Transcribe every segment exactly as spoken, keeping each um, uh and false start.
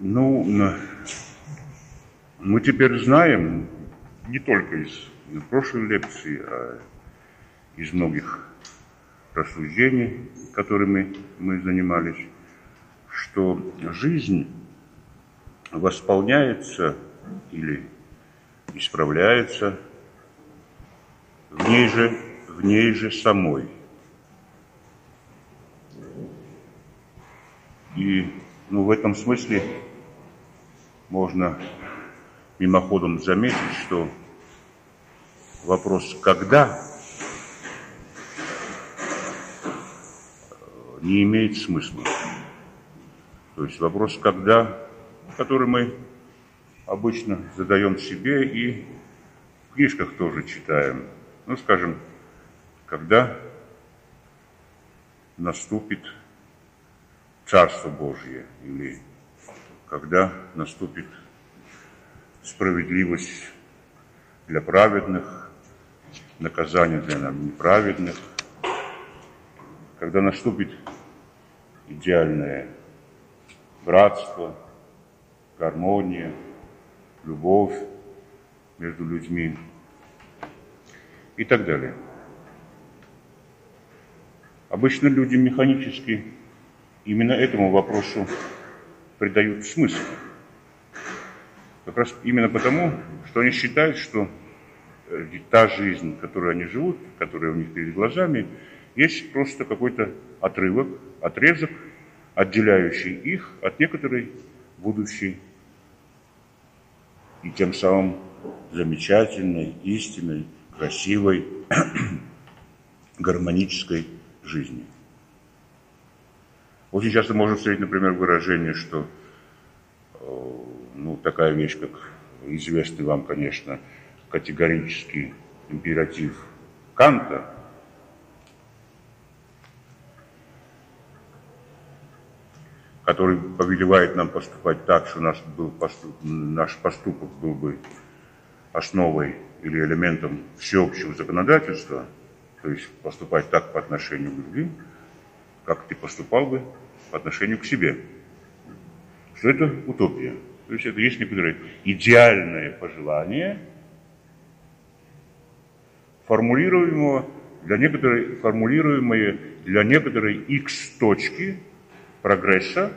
Ну, мы теперь знаем, не только из прошлой лекции, а из многих рассуждений, которыми мы занимались, что жизнь восполняется или исправляется в ней же, в ней же самой. И ну, в этом смысле можно мимоходом заметить, что вопрос «когда» не имеет смысла. То есть вопрос «когда», который мы обычно задаем себе и в книжках тоже читаем. Ну, скажем, когда наступит Царство Божье, или когда наступит справедливость для праведных, наказание для неправедных, когда наступит идеальное братство, гармония, любовь между людьми и так далее. Обычно люди механически именно этому вопросу придают смысл. Как раз именно потому, что они считают, что та жизнь, которой они живут, которая у них перед глазами, есть просто какой-то отрывок, отрезок, отделяющий их от некоторой будущей и тем самым замечательной, истинной, красивой, гармонической жизни. Очень часто можно встретить, например, выражение, что ну, такая вещь, как известный вам, конечно, категорический императив Канта, который повелевает нам поступать так, что наш, был поступ, наш поступок был бы основой или элементом всеобщего законодательства, то есть поступать так по отношению к любви, как ты поступал бы по отношению к себе. Что это утопия. То есть это есть некоторое идеальное пожелание, формулируемое для некоторой, формулируемое для некоторой икс-точки прогресса,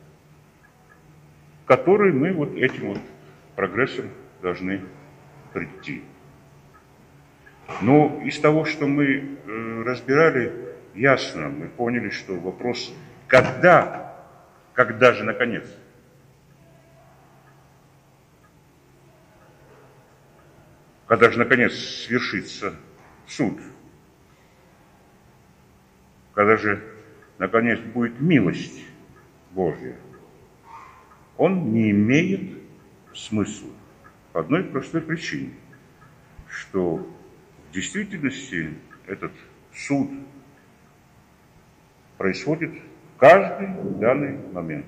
к которой мы вот этим вот прогрессом должны прийти. Но из того, что мы э, разбирали, ясно, мы поняли, что вопрос «когда?», когда же наконец? Когда же наконец свершится суд? Когда же наконец будет милость Божья? Он не имеет смысла по одной простой причине, что в действительности этот суд происходит в каждый данный момент.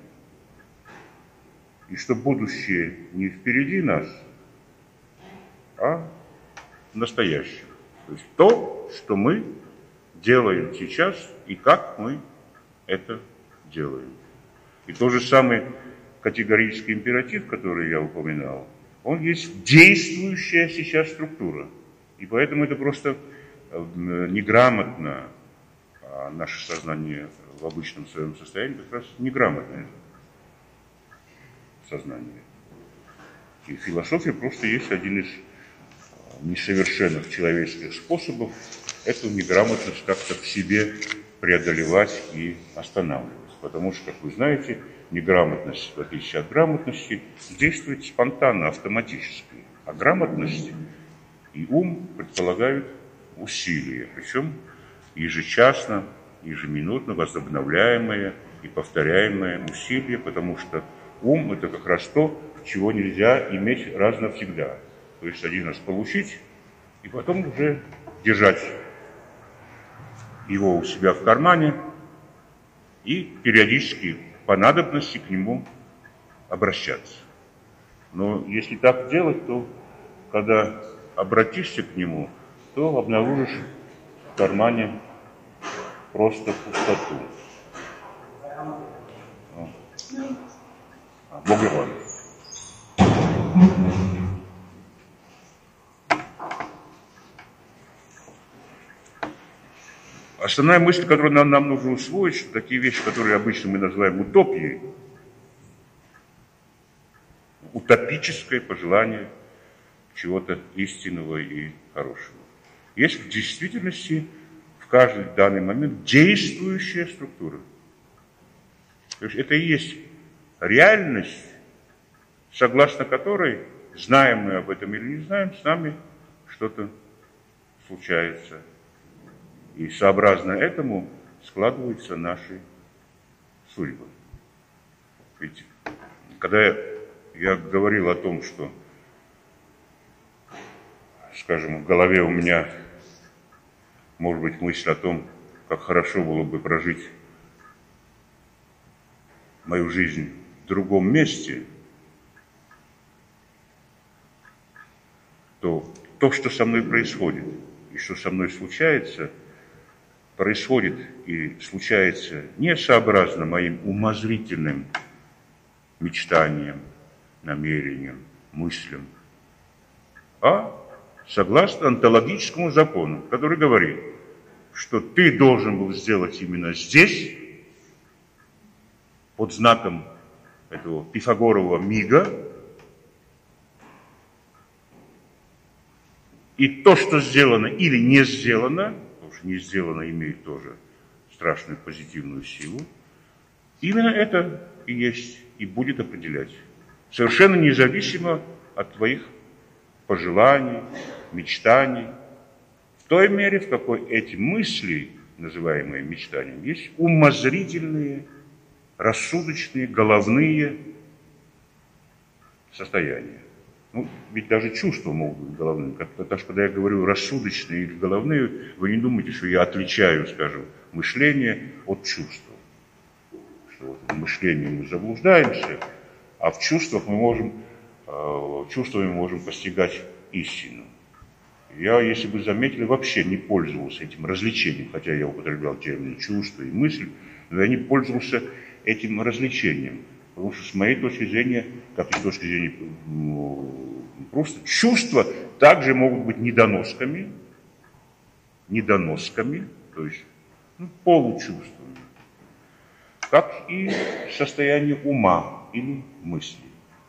И что будущее не впереди нас, а в настоящем. То есть то, что мы делаем сейчас и как мы это делаем. И тот же самый категорический императив, который я упоминал, он есть действующая сейчас структура. И поэтому это просто неграмотно, а наше сознание в обычном своем состоянии как раз неграмотное сознание. И философия просто есть один из несовершенных человеческих способов эту неграмотность как-то в себе преодолевать и останавливать. Потому что, как вы знаете, неграмотность, в отличие от грамотности, действует спонтанно, автоматически. А грамотность и ум предполагают усилия, причем ежечасно, ежеминутно возобновляемое и повторяемое усилие, потому что ум – это как раз то, чего нельзя иметь раз навсегда. То есть один раз получить, и потом уже держать его у себя в кармане и периодически по надобности к нему обращаться. Но если так делать, то когда обратишься к нему, то обнаружишь в кармане просто пустоту. Бог вам. Основная мысль, которую нам, нам нужно усвоить, что такие вещи, которые обычно мы называем утопией, утопическое пожелание чего-то истинного и хорошего, есть в действительности в каждый данный момент действующая структура. То есть это и есть реальность, согласно которой, знаем мы об этом или не знаем, с нами что-то случается. И сообразно этому складываются наши судьбы. Ведь когда я, я говорил о том, что, скажем, в голове у меня может быть мысль о том, как хорошо было бы прожить мою жизнь в другом месте, то то, что со мной происходит и что со мной случается, происходит и случается не сообразно моим умозрительным мечтаниям, намерениям, мыслям, а согласно онтологическому закону, который говорит, что ты должен был сделать именно здесь, под знаком этого пифагорового мига, и то, что сделано или не сделано, потому что не сделано имеет тоже страшную позитивную силу, именно это и есть, и будет определять. Совершенно независимо от твоих пожеланий, мечтаний, в той мере, в какой эти мысли, называемые мечтаниями, есть умозрительные, рассудочные, головные состояния. Ну, ведь даже чувства могут быть головными. Потому что, когда я говорю рассудочные или головные, вы не думайте, что я отличаю, скажем, мышление от чувства. Что вот в мышлении мы заблуждаемся, а в чувствах мы можем, э, чувствами мы можем постигать истину. Я, если бы заметили, вообще не пользовался этим развлечением, хотя я употреблял термины чувства и мысль, но я не пользовался этим развлечением. Потому что с моей точки зрения, как и с точки зрения ну, просто чувства также могут быть недоносками, недоносками, то есть ну, получувствами, как и состояние ума или мысли.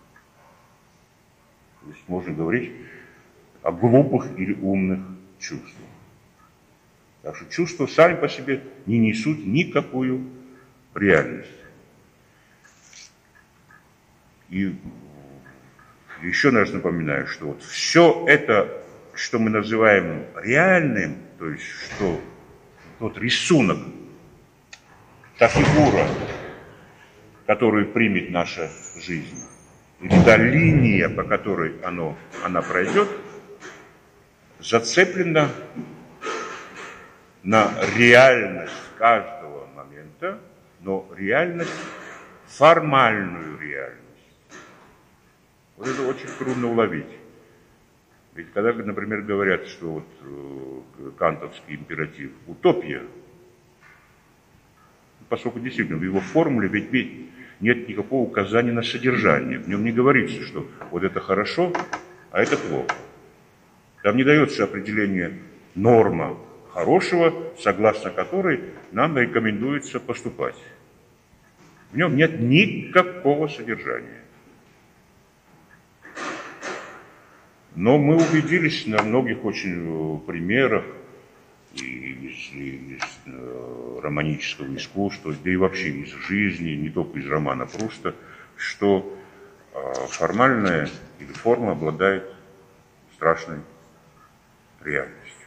То есть можно говорить о глупых или умных чувствах. Так что чувства сами по себе не несут никакую реальность. И еще раз напоминаю, что вот все это, что мы называем реальным, то есть что тот рисунок, та фигура, которую примет наша жизнь, или та линия, по которой оно, она пройдет, зацеплена на реальность каждого момента, но реальность, формальную реальность. Вот это очень трудно уловить. Ведь когда, например, говорят, что вот э, кантовский императив утопия, поскольку действительно в его формуле ведь, ведь нет никакого указания на содержание. В нем не говорится, что вот это хорошо, а это плохо. Там не дается определение норма хорошего, согласно которой нам рекомендуется поступать. В нем нет никакого содержания. Но мы убедились на многих очень примерах из, из э, романического искусства, да и вообще из жизни, не только из романа Пруста, что э, формальная или форма обладает страшной реальностью.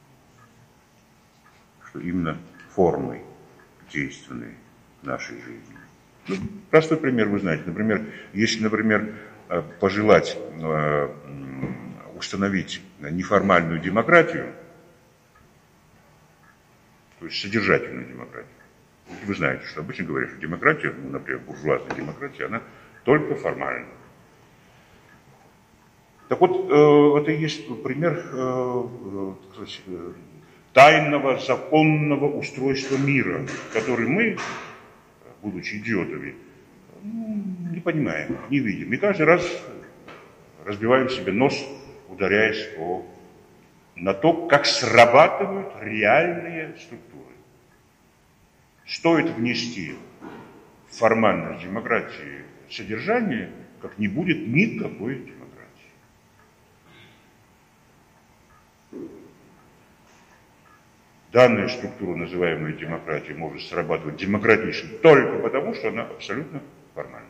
Что именно формой действенной нашей жизни. Ну, простой пример вы знаете. Например, если, например, пожелать э, установить неформальную демократию, то есть содержательную демократию. Вы знаете, что обычно говорят, что демократия, ну, например, буржуазная демократия, она только формальна. Так вот, э, это и есть пример э, э, тайного, законного устройства мира, который мы, будучи идиотами, не понимаем, не видим. И каждый раз разбиваем себе нос, ударяясь о, на то, как срабатывают реальные структуры. Стоит внести в формальность демократии содержание, как не будет никакой демократии. Данная структура, называемая демократией, может срабатывать демократично только потому, что она абсолютно формальна.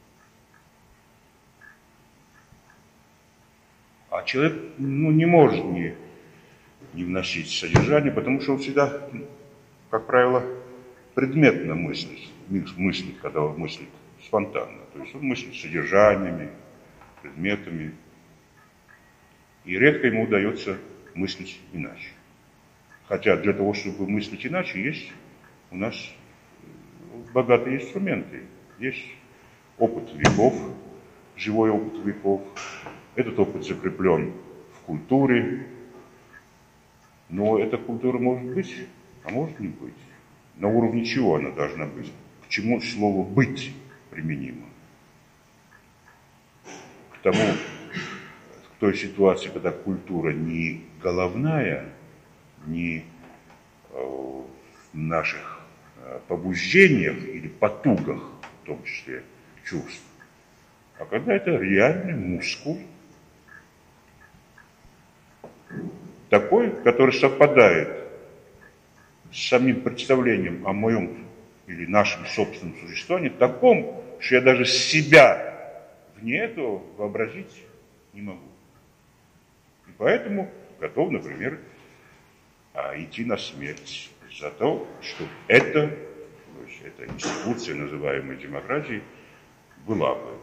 А человек ну, не может не, не вносить содержание, потому что он всегда, как правило, предметно мыслит, мыслит, когда он мыслит спонтанно. То есть он мыслит содержаниями, предметами, и редко ему удается мыслить иначе. Хотя для того, чтобы мыслить иначе, есть у нас богатые инструменты. Есть опыт веков, живой опыт веков. Этот опыт закреплен в культуре. Но эта культура может быть, а может не быть. На уровне чего она должна быть? К чему слово «быть» применимо? К тому, к той ситуации, когда культура не головная, не в наших побуждениях или потугах, в том числе чувств, а когда это реальный мускул, такой, который совпадает с самим представлением о моем или нашем собственном существовании, таком, что я даже себя вне этого вообразить не могу. И поэтому готов, например, а идти на смерть за то, чтобы это, то есть эта институция, называемая демократией, была бы.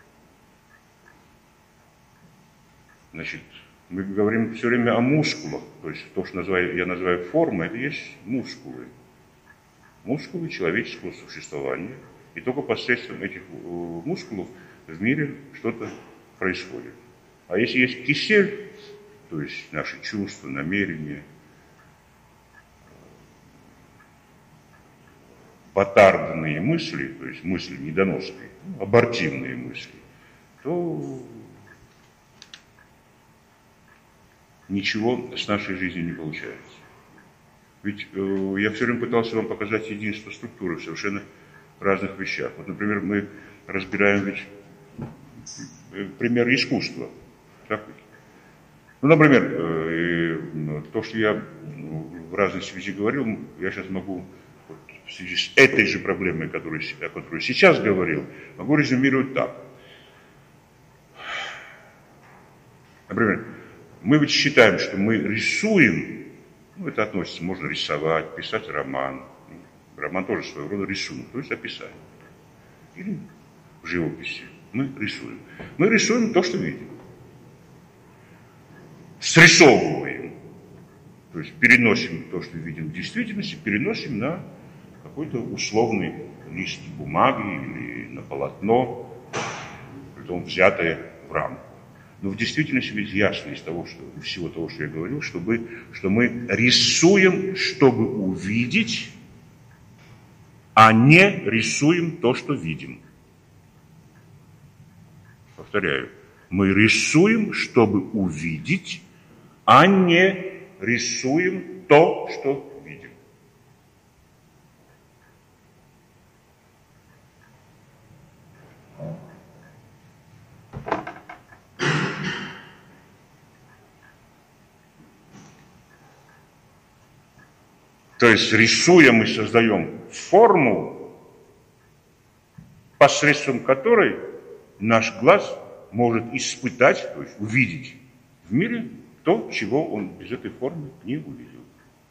Значит, мы говорим все время о мускулах, то есть то, что называю, я называю формой, это есть мускулы. Мускулы человеческого существования. И только посредством этих мускулов в мире что-то происходит. А если есть кисель, то есть наши чувства, намерения, батардные мысли, то есть мысли недоносные, абортивные мысли, то ничего с нашей жизнью не получается. Ведь э, я все время пытался вам показать единство структуры в совершенно разных вещах. Вот, например, мы разбираем ведь э, примеры искусства. Так? Ну, например, э, то, что я в разной связи говорил, я сейчас могу вот, в связи с этой же проблемой, которую, о которой сейчас говорил, могу резюмировать так. Например, мы ведь считаем, что мы рисуем, ну, это относится, можно рисовать, писать роман. Роман тоже своего рода рисунок, то есть описание. Или в живописи. Мы рисуем. Мы рисуем то, что видим. Срисовываем. То есть переносим то, что видим в действительности, переносим на какой-то условный лист бумаги или на полотно, притом взятое в рамку. Но в действительности ведь ясно из того, что, из всего того, что я говорил, чтобы, что мы рисуем, чтобы увидеть, а не рисуем то, что видим. Повторяю, мы рисуем, чтобы увидеть, а не рисуем то, что видим. То есть, рисуя, мы создаем форму, посредством которой наш глаз может испытать, то есть увидеть в мире то, чего он без этой формы не увидел.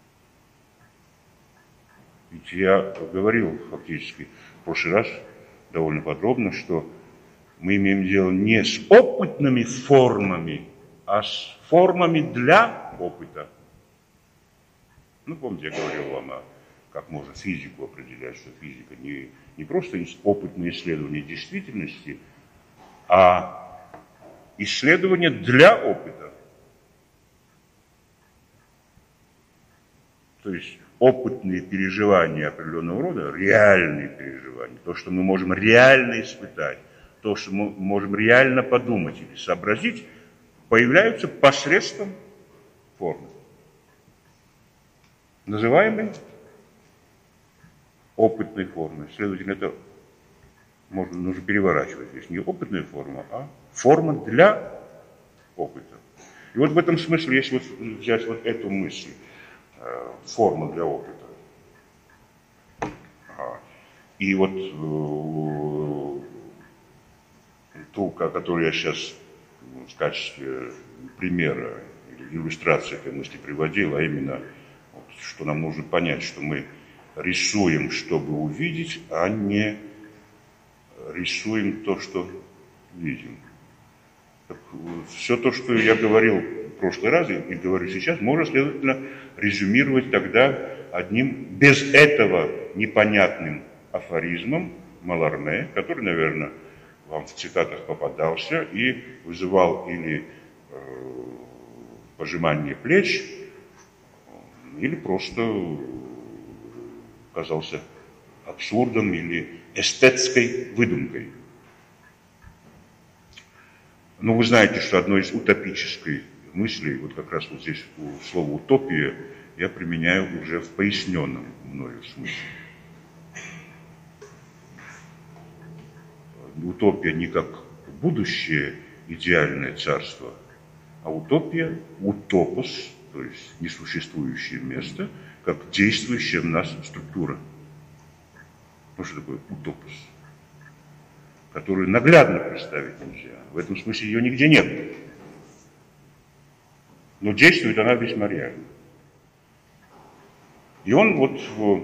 Ведь я говорил фактически в прошлый раз довольно подробно, что мы имеем дело не с опытными формами, а с формами для опыта. Ну, помните, я говорил вам, о, как можно физику определять, что физика не, не просто опытное исследование действительности, а исследование для опыта. То есть опытные переживания определенного рода, реальные переживания, то, что мы можем реально испытать, то, что мы можем реально подумать или сообразить, появляются посредством формы, называемой опытной формой. Следовательно, это можно, нужно переворачивать здесь. Не опытная форма, а форма для опыта. И вот в этом смысле, если вот взять вот эту мысль, э, форма для опыта, ага, и вот э, ту, которую я сейчас в качестве примера или иллюстрации этой мысли приводил, а именно, вот, что нам нужно понять, что мы рисуем, чтобы увидеть, а не рисуем то, что видим. Так, все то, что я говорил в прошлый раз и говорю сейчас, можно, следовательно, резюмировать тогда одним без этого непонятным афоризмом Маларме, который, наверное, вам в цитатах попадался и вызывал или э, пожимание плеч, или просто казался абсурдом или эстетской выдумкой. Но вы знаете, что одной из утопической мыслей, вот как раз вот здесь слово «утопия», я применяю уже в поясненном мною смысле. Утопия не как будущее идеальное царство, а утопия, утопос, то есть несуществующее место, как действующая в нас структура. Ну что такое утопос? Которую наглядно представить нельзя. В этом смысле ее нигде нет. Но действует она весьма реально. И он вот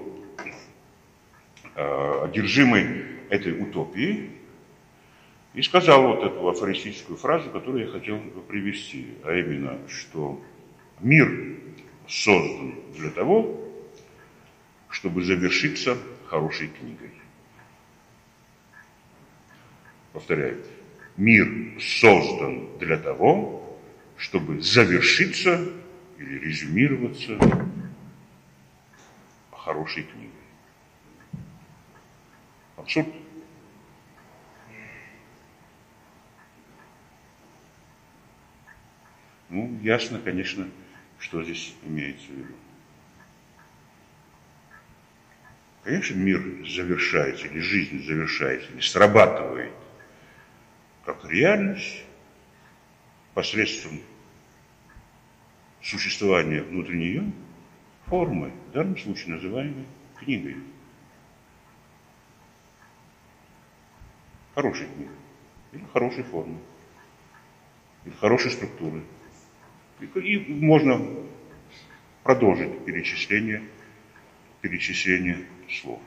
э, одержимый этой утопией и сказал вот эту афористическую фразу, которую я хотел привести, а именно, что мир создан для того, чтобы завершиться хорошей книгой. Повторяю, мир создан для того, чтобы завершиться или резюмироваться хорошей книгой. Абсурд. Ну, ясно, конечно, что здесь имеется в виду. Конечно, мир завершается, или жизнь завершается, или срабатывает как реальность посредством существования внутри нее формы, в данном случае называемой книгой. Хорошей книгой, или хорошей формы, или хорошей структуры. И можно продолжить перечисление, перечисление слов.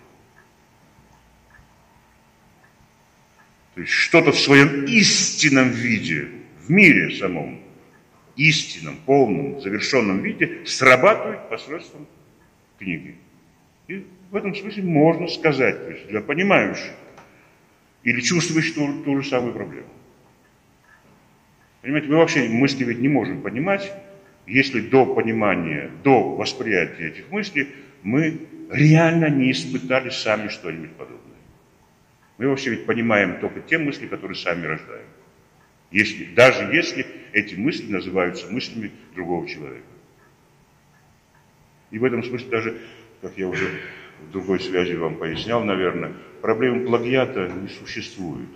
То есть что-то в своем истинном виде, в мире самом, истинном, полном, завершенном виде срабатывает посредством книги. И в этом смысле можно сказать, то есть для понимающих или чувствующих ту, ту же самую проблему. Понимаете, мы вообще мысли ведь не можем понимать, если до понимания, до восприятия этих мыслей мы реально не испытали сами что-нибудь подобное. Мы вообще ведь понимаем только те мысли, которые сами рождаем. Если, даже если эти мысли называются мыслями другого человека. И в этом смысле даже, как я уже в другой связи вам пояснял, наверное, проблемы плагиата не существует.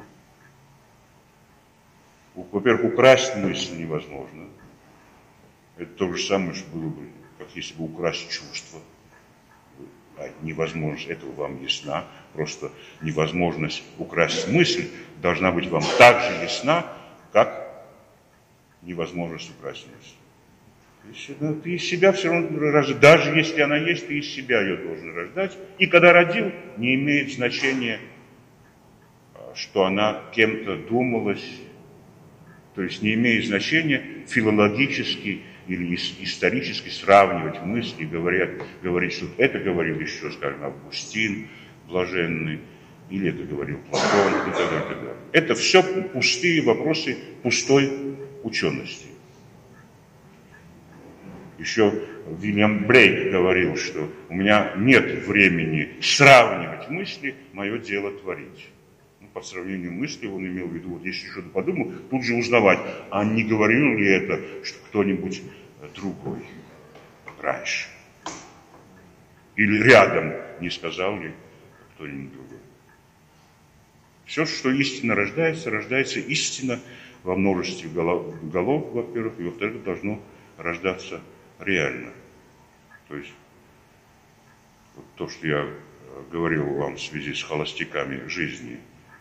Во-первых, украсть мысль невозможно. Это то же самое, что было бы, как если бы украсть чувство. А невозможность этого вам ясна. Просто невозможность украсть мысль должна быть вам так же ясна, как невозможность украсть мысль. Ну, ты из себя все равно рождаешь. Даже если она есть, ты из себя ее должен рождать. И когда родил, не имеет значения, что она кем-то думалась. То есть не имеет значения филологически или исторически сравнивать мысли, говорят, говорить, что это говорил еще, скажем, Августин блаженный, или это говорил Платон, и так далее, и так далее. Это все пустые вопросы пустой учености. Еще Вильям Блейк говорил, что у меня нет времени сравнивать мысли, мое дело творить. Ну, по сравнению мыслей он имел в виду, вот если что-то подумал, тут же узнавать, а не говорил ли это что кто-нибудь другой раньше. Или рядом не сказал ли кто-нибудь другой. Все, что истинно рождается, рождается истинно во множестве голов, голов, во-первых, и во-вторых, должно рождаться реально. То есть вот то, что я говорил вам в связи с холостяками жизни,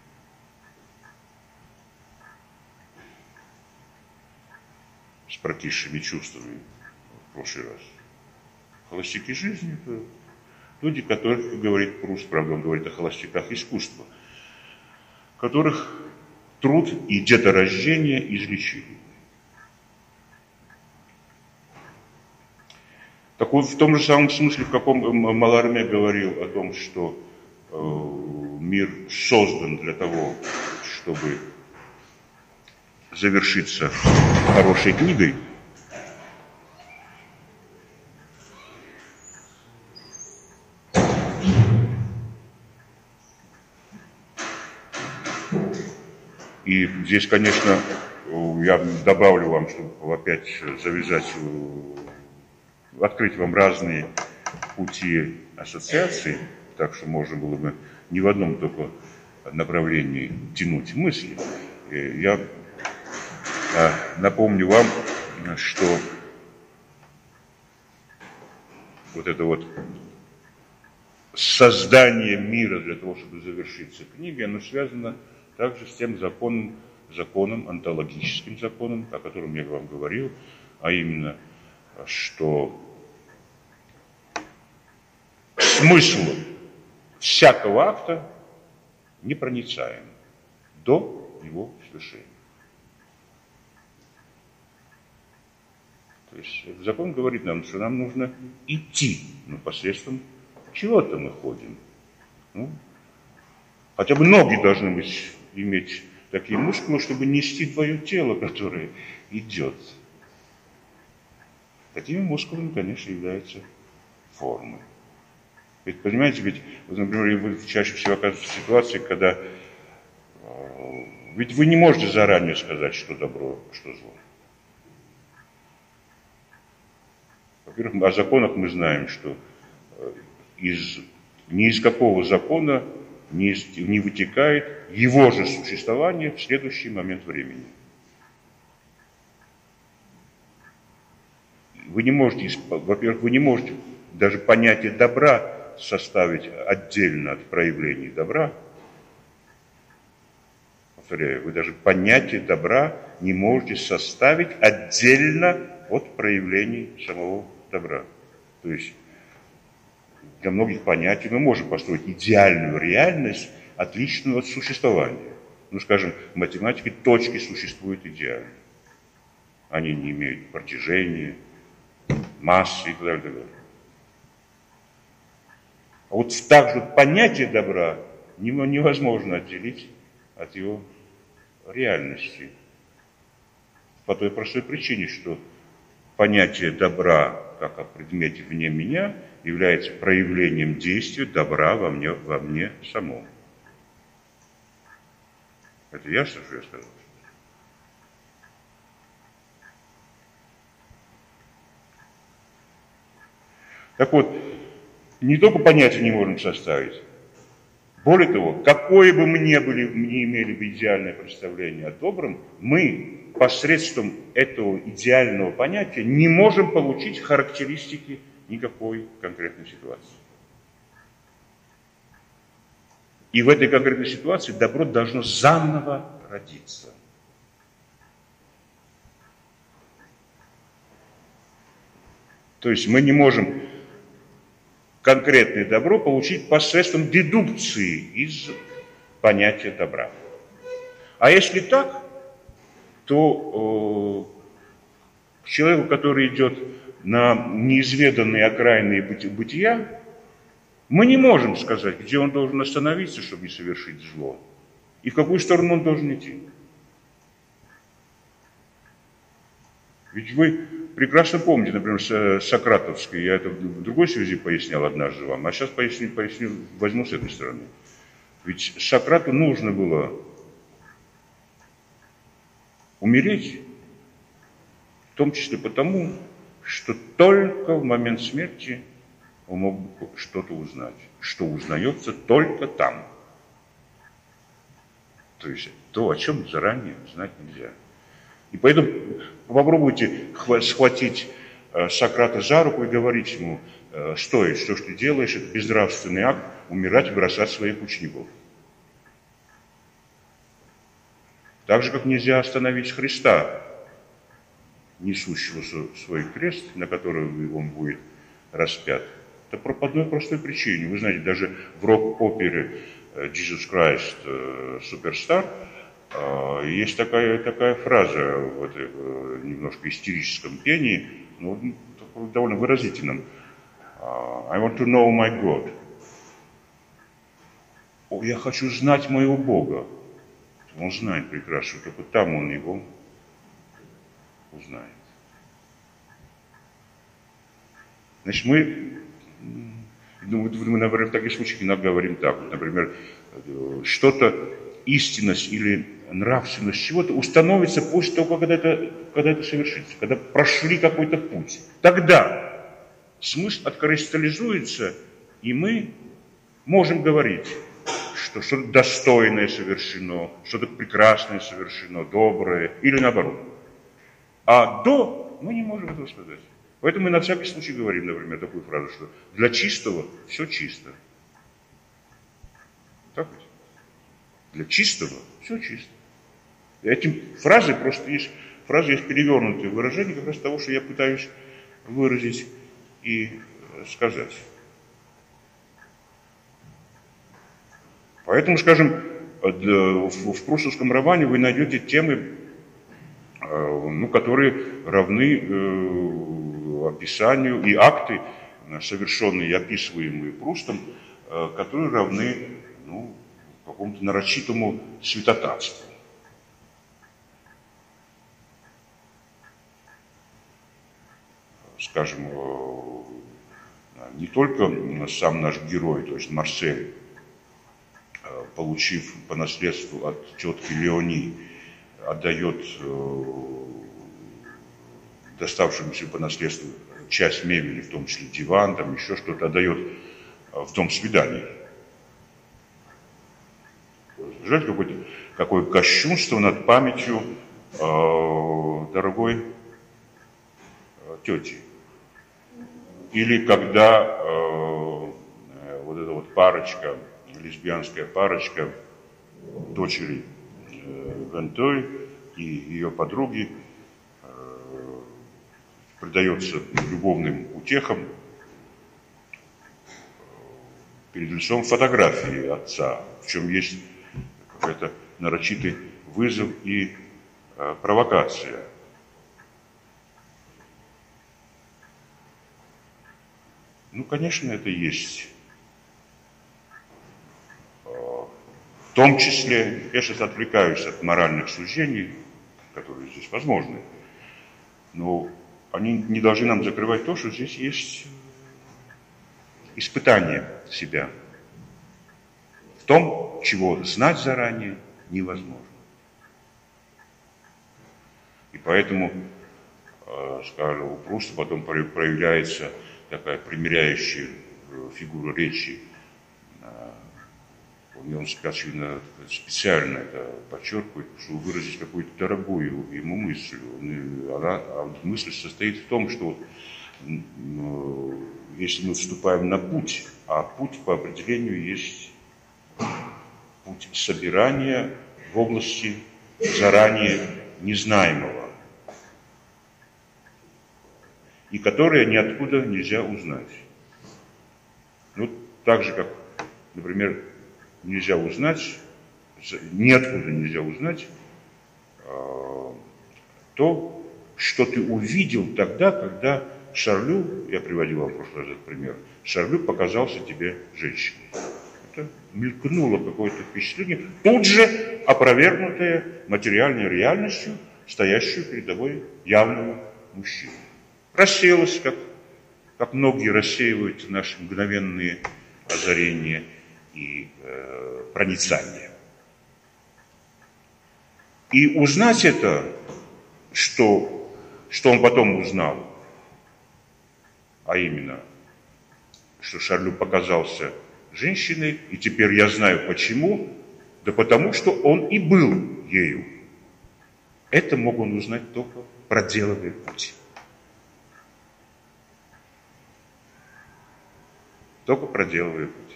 с прокисшими чувствами в прошлый раз. Холостяки жизни – это люди, которых, как говорит Пруст, правда, он говорит о холостяках искусства, которых труд и деторождение излечили. Так вот, в том же самом смысле, в каком Маларме говорил о том, что э, мир создан для того, чтобы завершиться хорошей книгой, и здесь, конечно, я добавлю вам, чтобы опять завязать, открыть вам разные пути ассоциаций, так что можно было бы не в одном только направлении тянуть мысли. Я напомню вам, что вот это вот создание мира для того, чтобы завершиться книга, оно связано также с тем законом, законом, онтологическим законом, о котором я вам говорил, а именно, что смысл всякого акта непроницаем до его свершения. То есть закон говорит нам, что нам нужно идти, но посредством чего-то мы ходим. Ну, хотя бы ноги должны быть, иметь такие мускулы, чтобы нести твое тело, которое идет. Такими мускулами, конечно, являются формы. Ведь, понимаете, ведь, например, вы чаще всего оказываетесь в ситуации, когда э, ведь вы не можете заранее сказать, что добро, что зло. Во-первых, о законах мы знаем, что из, ни из какого закона не, из, не вытекает его же существование в следующий момент времени. Вы не можете, во-первых, вы не можете даже понятие добра составить отдельно от проявлений добра. Повторяю, вы даже понятие добра не можете составить отдельно от проявлений самого добра. То есть для многих понятий мы можем построить идеальную реальность, отличную от существования. Ну, скажем, в математике точки существуют идеально. Они не имеют протяжения, массы и так далее, и так далее. А вот так же понятие добра невозможно отделить от его реальности. По той простой причине, что понятие добра, как о предмете вне меня, является проявлением действия добра во мне, во мне самом. Это ясно, что я сказал? Так вот, не только понятия не можем составить. Более того, какое бы мы ни были, не имели бы идеальное представление о добром, мы посредством этого идеального понятия не можем получить характеристики никакой конкретной ситуации. И в этой конкретной ситуации добро должно заново родиться. То есть мы не можем конкретное добро получить посредством дедукции из понятия добра. А если так, то э, человеку, который идет на неизведанные окраины бытия, мы не можем сказать, где он должен остановиться, чтобы не совершить зло, и в какую сторону он должен идти. Ведь вы прекрасно помните, например, сократовский, я это в другой связи пояснял однажды вам, а сейчас поясню, поясню, возьму с этой стороны. Ведь Сократу нужно было умереть, в том числе потому, что только в момент смерти он мог что-то узнать, что узнается только там. То есть то, о чем заранее знать нельзя. И поэтому попробуйте схватить Сократа за руку и говорить ему: стой, что ж ты делаешь, это безнравственный акт, умирать и бросать своих учеников. Так же, как нельзя остановить Христа, несущего свой крест, на который он будет распят. Это по одной простой причине. Вы знаете, даже в рок-опере Jesus Christ Superstar есть такая, такая фраза в этой немножко истерическом пении, но довольно выразительном. I want to know my God. О, я хочу знать моего Бога. Он знает прекрасно, только там он его узнает. Значит, мы, ну, мы, например, в таких случаях иногда говорим так. Вот, например, что-то, истинность или нравственность чего-то установится после того, когда это, когда это совершится, когда прошли какой-то путь. Тогда смысл откристаллизуется, и мы можем говорить, что что-то достойное совершено, что-то прекрасное совершено, доброе, или наоборот. А до мы не можем этого сказать. Поэтому мы на всякий случай говорим, например, такую фразу, что для чистого все чисто. Так ведь? Для чистого все чисто. И этим фразой просто есть, фраза есть перевернутое выражение как раз того, что я пытаюсь выразить и сказать. Поэтому, скажем, в прустовском романе вы найдете темы, ну, которые равны описанию, и акты, совершенные и описываемые Прустом, которые равны, ну, какому-то нарочитому святотатству. Скажем, не только сам наш герой, то есть Марсель, получив по наследству от тетки Леони, отдает доставшемуся по наследству часть мебели, в том числе диван, там еще что-то, отдает в дом свиданий. Знаете, какое-то какое кощунство над памятью э, дорогой э, тети. Или когда э, вот эта вот парочка, лесбиянская парочка, дочери э, Вентой и ее подруги, э, предается любовным утехам перед лицом фотографии отца, в чем есть какой-то нарочитый вызов и э, провокация. Ну, конечно, это есть. В том числе, я сейчас отвлекаюсь от моральных суждений, которые здесь возможны, но они не должны нам закрывать то, что здесь есть испытание себя в том, чего знать заранее невозможно. И поэтому, скажем, у Пруста потом проявляется такая примиряющая фигура речи. Он специально это подчеркивает, чтобы выразить какую-то дорогую ему мысль. Она, а мысль состоит в том, что если мы вступаем на путь, а путь по определению есть путь собирания в области заранее незнаемого, и которое ниоткуда нельзя узнать. Ну, так же, как, например, нельзя узнать, ниоткуда нельзя узнать э, то, что ты увидел тогда, когда Шарлю, я приводил вам в прошлый раз этот пример, Шарлю показался тебе женщиной. Это мелькнуло какое-то впечатление, тут же опровергнутое материальной реальностью, стоящую перед тобой явного мужчину. рассеялось, как, как многие рассеивают наши мгновенные озарения и э, проницания. И узнать это, что, что он потом узнал, а именно, что Шарлю показался женщиной, и теперь я знаю почему, да потому что он и был ею. Это мог он узнать только проделывая путь. Только проделывая путь.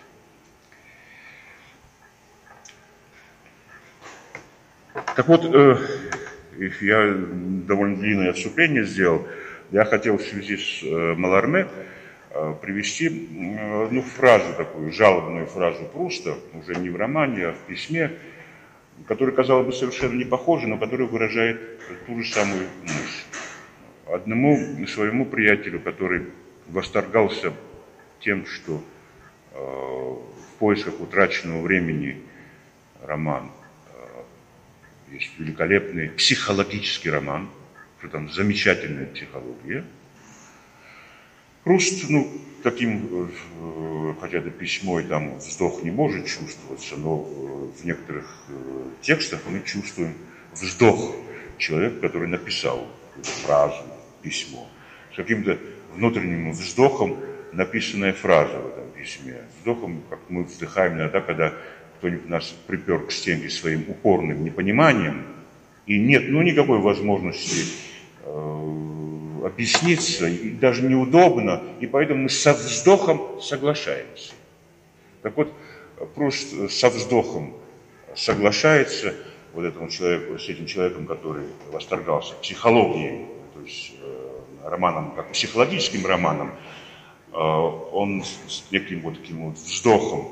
Так вот, э, я довольно длинное отступление сделал. Я хотел в связи с э, Маларме э, привести э, ну, фразу такую, жалобную фразу Пруста, уже не в романе, а в письме, которая, казалось бы, совершенно не похожа, но которая выражает ту же самую мысль. Одному своему приятелю, который восторгался тем, что э, в поисках утраченного времени роман, э, есть великолепный психологический роман, что там замечательная психология. Пруст, ну, таким, э, хотя это письмо и там вздох не может чувствоваться, но в некоторых э, текстах мы чувствуем вздох человека, который написал эту фразу, письмо. С каким-то внутренним вздохом написанная фраза в этом письме. Вздохом, как мы вздыхаем иногда, когда кто-нибудь нас припер к стенке своим упорным непониманием, и нет ну никакой возможности э, объясниться, и даже неудобно, и поэтому мы со вздохом соглашаемся. Так вот, просто со вздохом соглашается вот этому человеку, с этим человеком, который восторгался психологией, то есть э, романом, как психологическим романом, э, он с неким вот таким вот вздохом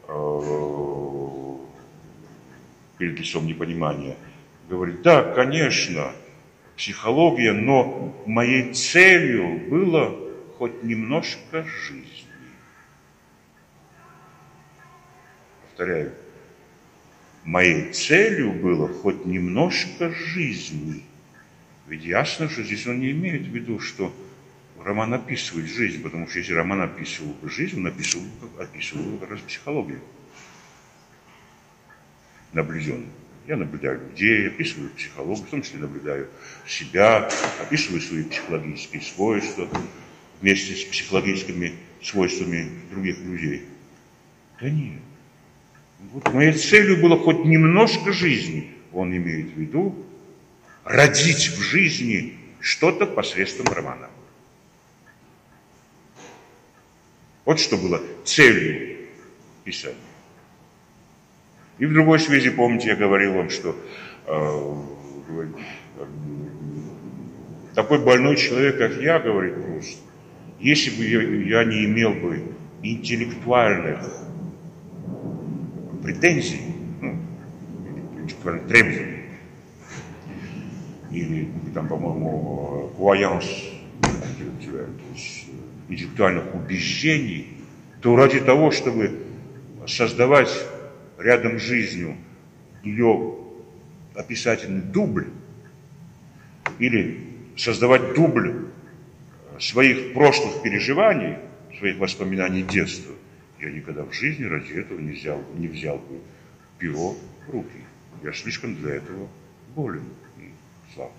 э, перед лицом непонимания говорит: да, конечно, психология, но моей целью было хоть немножко жизни. Повторяю, моей целью было хоть немножко жизни. Ведь ясно, что здесь он не имеет в виду, что роман описывает жизнь, потому что если роман описывал бы жизнь, он описывал, описывал бы как раз психологию наблюденную. Я наблюдаю людей, описываю психологию, в том числе наблюдаю себя, описываю свои психологические свойства вместе с психологическими свойствами других людей. Да нет. Вот моей целью было хоть немножко жизни. Он имеет в виду родить в жизни что-то посредством романа. Вот что было целью писания. И в другой связи, помните, я говорил вам, что э, такой больной человек, как я, говорит Пруст, если бы я, я не имел бы интеллектуальных претензий, ну, интеллектуальных требований, или там, по-моему, куаянс, то есть интеллектуальных убеждений, то ради того, чтобы создавать рядом с жизнью ее описательный дубль или создавать дубль своих прошлых переживаний, своих воспоминаний детства, я никогда в жизни ради этого не взял, не взял бы перо в руки. Я слишком для этого болен и слаб.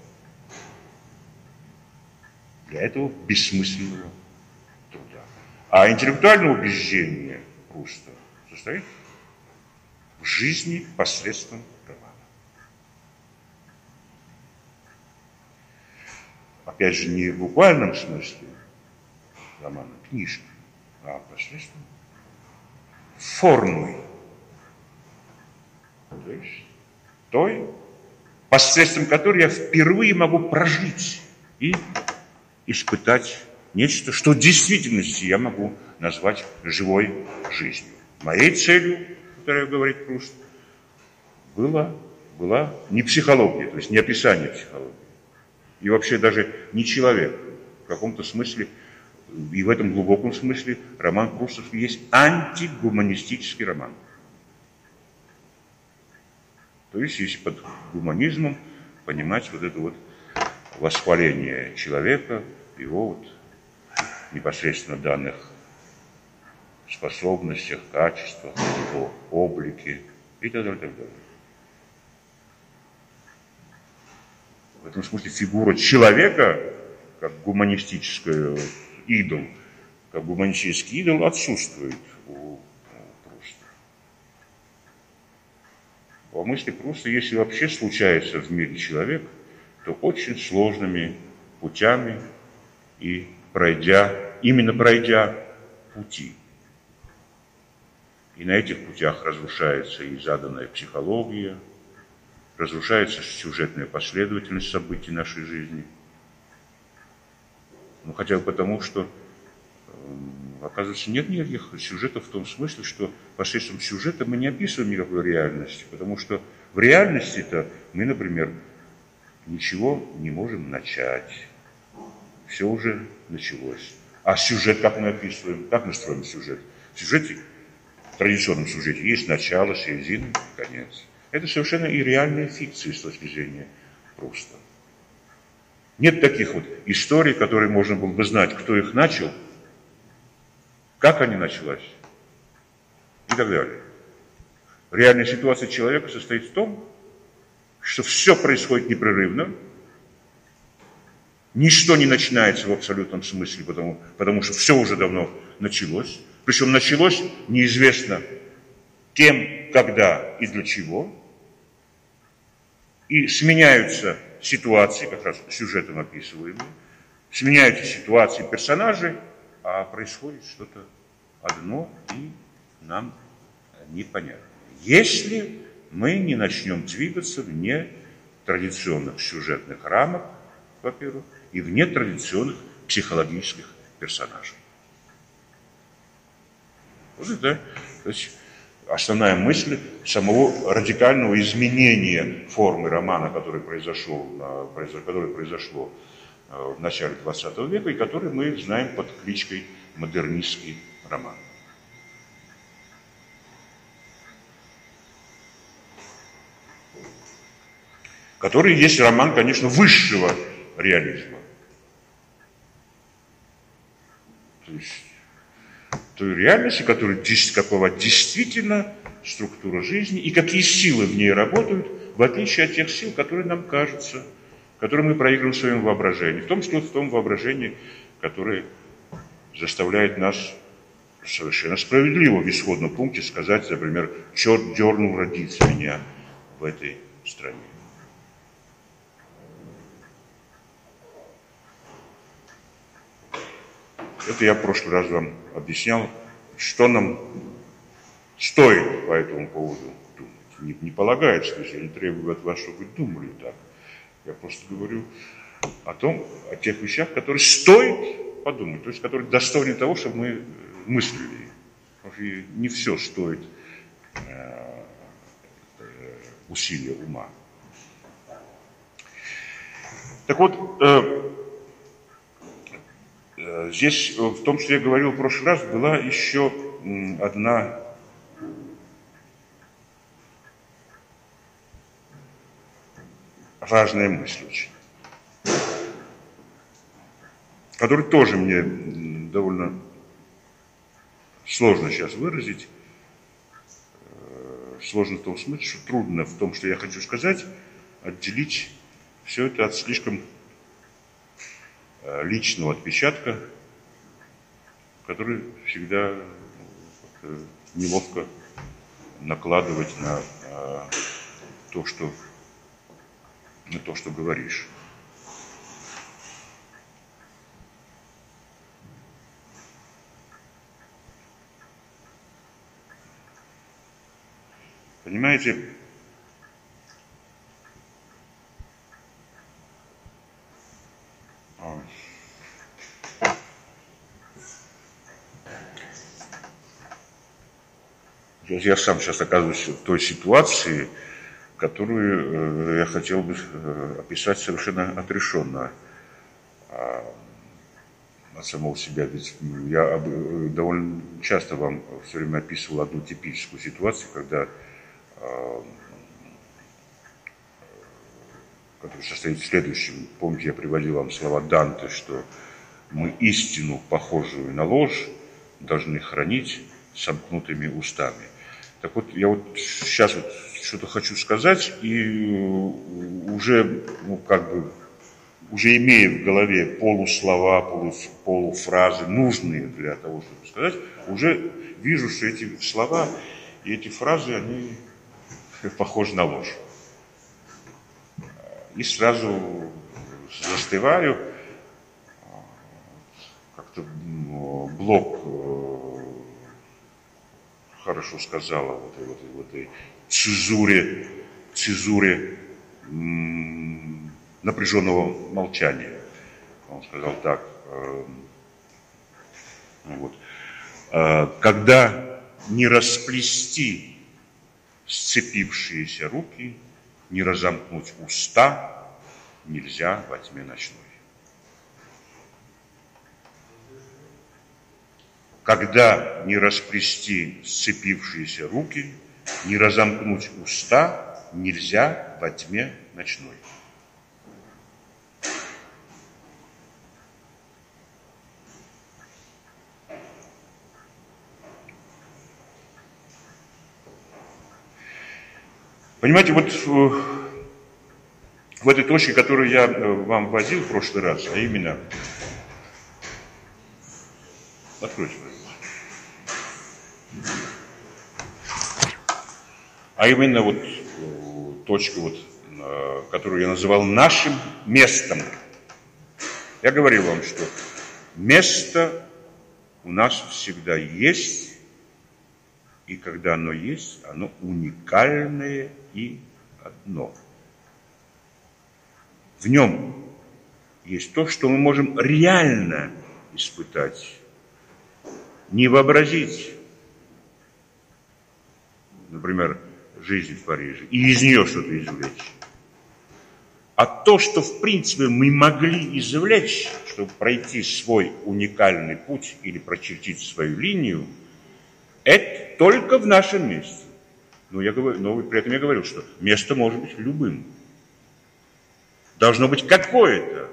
Для этого бессмысленного труда. А интеллектуальное убеждение Пруста состоит в жизни посредством романа. Опять же, не в буквальном смысле романа, книжки, а посредством формы. То есть той, посредством которой я впервые могу прожить и испытать нечто, что в действительности я могу назвать живой жизнью. Моей целью, которая говорит Пруст, была, была не психология, то есть не описание психологии. И вообще даже не человек. В каком-то смысле, и в этом глубоком смысле, роман Прустов есть антигуманистический роман. То есть, если под гуманизмом понимать вот это вот восхваление человека, его вот непосредственно данных способностях, качествах, его облике и так далее, и так далее. В этом смысле фигура человека, как гуманистический идол, как гуманистический идол отсутствует у Пруста. По мысли Пруста, если вообще случается в мире человек, то очень сложными путями и пройдя, именно пройдя пути. И на этих путях разрушается и заданная психология, разрушается сюжетная последовательность событий нашей жизни. Ну, хотя бы потому, что, оказывается, нет никаких сюжетов в том смысле, что посредством сюжета мы не описываем никакой реальности, потому что в реальности-то мы, например, ничего не можем начать. Все уже началось. А сюжет как мы описываем? Как мы строим сюжет? В сюжете, в традиционном сюжете есть начало, середина, конец. Это совершенно и реальная фикция с точки зрения Пруста. Нет таких вот историй, которые можно было бы знать, кто их начал, как они началась и так далее. Реальная ситуация человека состоит в том, что все происходит непрерывно, ничто не начинается в абсолютном смысле, потому, потому что все уже давно началось. Причем началось неизвестно кем, когда и для чего. И сменяются ситуации, как раз сюжетом описываемые, сменяются ситуации персонажей, а происходит что-то одно и нам непонятно. Если мы не начнем двигаться вне традиционных сюжетных рамок, во-первых, и вне традиционных психологических персонажей. Вот это, то есть, основная мысль самого радикального изменения формы романа, который произошел, которое произошло в начале двадцатого века и который мы знаем под кличкой модернистский роман. Который есть роман, конечно, высшего реализма. То есть той реальности, которая, какова действительно структура жизни и какие силы в ней работают, в отличие от тех сил, которые нам кажутся, которые мы проигрываем в своем воображении. В том числе в том воображении, которое заставляет нас совершенно справедливо в исходном пункте сказать, например, черт дернул родиться меня в этой стране. Это я в прошлый раз вам объяснял, что нам стоит по этому поводу думать. Не, не полагается, то есть я не требую от вас, чтобы вы думали так. Я просто говорю о том, о тех вещах, которые стоит подумать, то есть которые достойны того, чтобы мы мыслили. Потому что не все стоит э, усилия ума. Так вот, э, здесь, в том, что я говорил в прошлый раз, была еще одна важная мысль очень, которую тоже мне довольно сложно сейчас выразить. Сложно в том смысле, что трудно в том, что я хочу сказать, отделить все это от слишком личного отпечатка, который всегда неловко накладывать на, на то, что, на то, что говоришь. Понимаете, я сам сейчас оказываюсь в той ситуации, которую я хотел бы описать совершенно отрешенно от самого себя. Ведь я довольно часто вам все время описывал одну типическую ситуацию, когда который состоит в следующем. Помните, я приводил вам слова Данте, что мы истину, похожую на ложь, должны хранить сомкнутыми устами. Так вот, я вот сейчас вот что-то хочу сказать, и уже, ну, как бы, уже имея в голове полуслова, полу, полуфразы, нужные для того, чтобы сказать, уже вижу, что эти слова и эти фразы, они похожи на ложь. И сразу застываю. Как-то Блок хорошо сказала в этой, в этой, в этой цезуре, цезуре м, напряженного молчания. Он сказал так, э, вот, э, когда не расплести сцепившиеся руки, не разомкнуть уста, нельзя во тьме ночной. Когда не расплести сцепившиеся руки, не разомкнуть уста, нельзя во тьме ночной. Понимаете, вот в этой точке, которую я вам возил в прошлый раз, а именно... Откройте, пожалуйста. А именно вот точка, вот, которую я называл нашим местом. Я говорил вам, что место у нас всегда есть, и когда оно есть, оно уникальное и одно. В нем есть то, что мы можем реально испытать, не вообразить. Например, жизнь в Париже, и из нее что-то извлечь. А то, что в принципе мы могли извлечь, чтобы пройти свой уникальный путь или прочертить свою линию, это только в нашем месте. Но, я говорю, но при этом я говорил, что место может быть любым. Должно быть какое-то.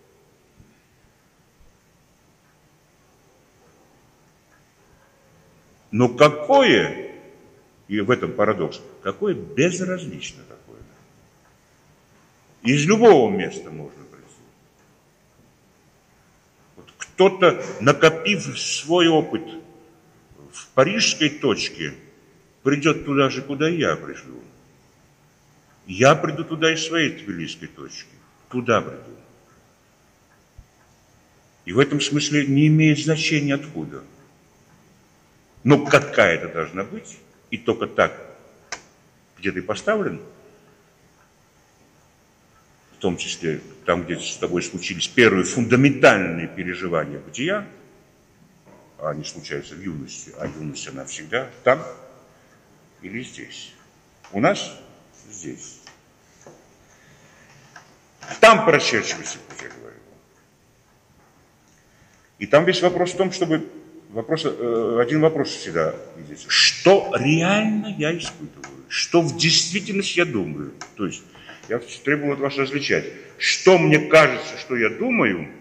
Но какое, и в этом парадокс, какое безразлично такое. Из любого места можно прийти. Вот кто-то, накопив свой опыт в парижской точке, придет туда же, куда я пришлю. Я приду туда из своей тбилисской точки. Туда приду. И в этом смысле не имеет значения откуда. Но какая-то должна быть, и только так, где ты поставлен, в том числе там, где с тобой случились первые фундаментальные переживания бытия, а они случаются в юности, а юность она всегда там или здесь. У нас здесь. Там прочерчивается путь, я говорю. И там весь вопрос в том, чтобы вопрос, один вопрос всегда видится. Что реально я испытываю? Что в действительности я думаю? То есть я требую от вас различать. Что мне кажется, что я думаю,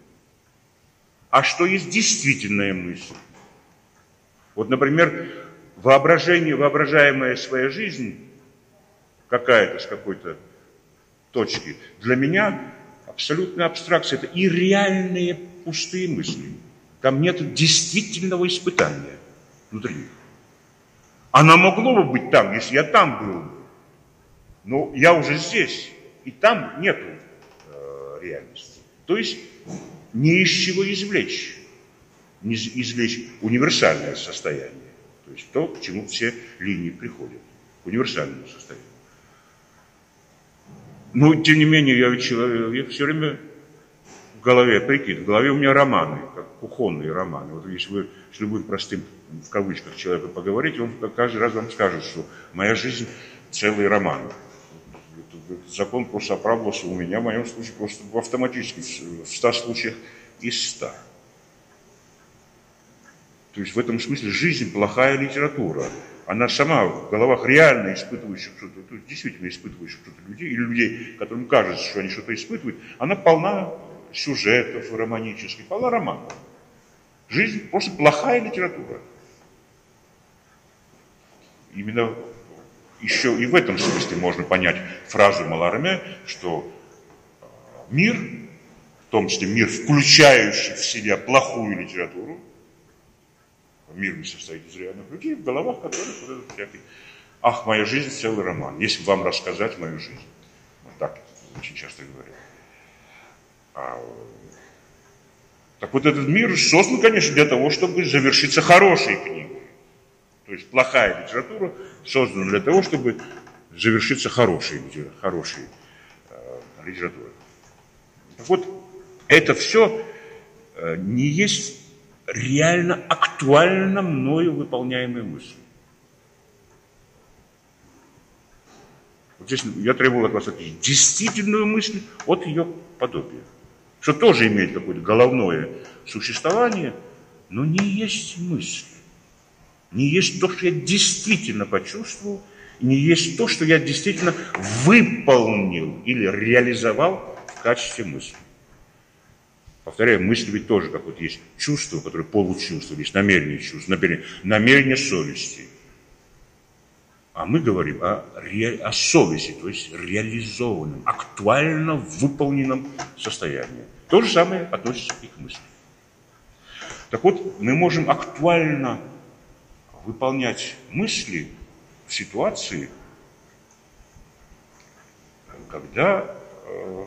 а что есть действительная мысль. Вот, например, воображение, воображаемая своя жизнь, какая-то с какой-то точки, для меня абсолютная абстракция. Это и реальные пустые мысли. Там нет действительного испытания внутри них. Оно могло бы быть там, если я там был. Но я уже здесь, и там нету э, реальности. То есть не из чего извлечь. Не извлечь универсальное состояние. То есть то, к чему все линии приходят. К универсальному состоянию. Но, тем не менее, я, ведь человек, я все время в голове, прикид, в голове у меня романы, как кухонные романы. Вот если вы с любым простым, в кавычках, человеком поговорите, он каждый раз вам скажет, что моя жизнь целый роман. Закон просто оправдывался у меня, в моем случае, просто автоматически, в ста случаях из ста. То есть в этом смысле жизнь плохая литература. Она сама в головах реально испытывающих что-то, действительно испытывающих что-то людей, или людей, которым кажется, что они что-то испытывают, она полна сюжетов романических, полно романов. Жизнь просто плохая литература. Именно еще и в этом смысле можно понять фразу Маларме, что мир, в том числе мир, включающий в себя плохую литературу, мир не состоит из реальных людей, в головах которых вот этот всякий «Ах, моя жизнь» целый роман, если вам рассказать мою жизнь. Вот так очень часто говорят. А, так вот этот мир создан, конечно, для того, чтобы завершиться хорошей книгой. То есть плохая литература создана для того, чтобы завершиться хорошей, хорошей э, литературой. Так вот, это все э, не есть реально актуально мною выполняемые мысли. Вот здесь я требовал от вас отличить действительную мысль от ее подобия. Что тоже имеет какое-то головное существование, но не есть мысль. Не есть то, что я действительно почувствовал, не есть то, что я действительно выполнил или реализовал в качестве мысли. Повторяю, мысль ведь тоже, как вот есть чувство, которое получувство, есть намерение чувств, намерение, намерение совести. А мы говорим о, ре, о совести, то есть реализованном, актуально выполненном состоянии. То же самое относится и к мысли. Так вот, мы можем актуально выполнять мысли в ситуации, когда э,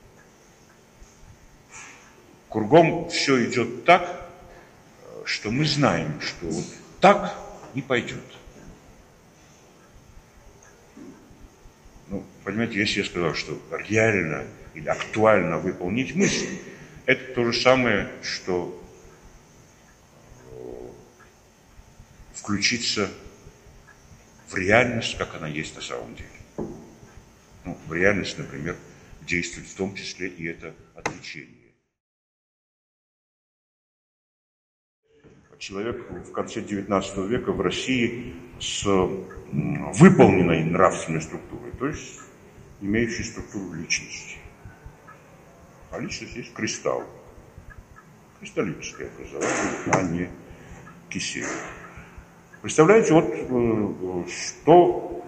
кругом все идет так, что мы знаем, что вот так не пойдет. Ну, понимаете, если я сказал, что реально или актуально выполнить мысль, это то же самое, что включиться в реальность, как она есть на самом деле. Ну, в реальность, например, действует в том числе и это отречение. Человек в конце девятнадцатого века в России с выполненной нравственной структурой, то есть имеющей структуру личности. А личность есть кристалл. Кристаллическое образование, а не кисель. Представляете, вот что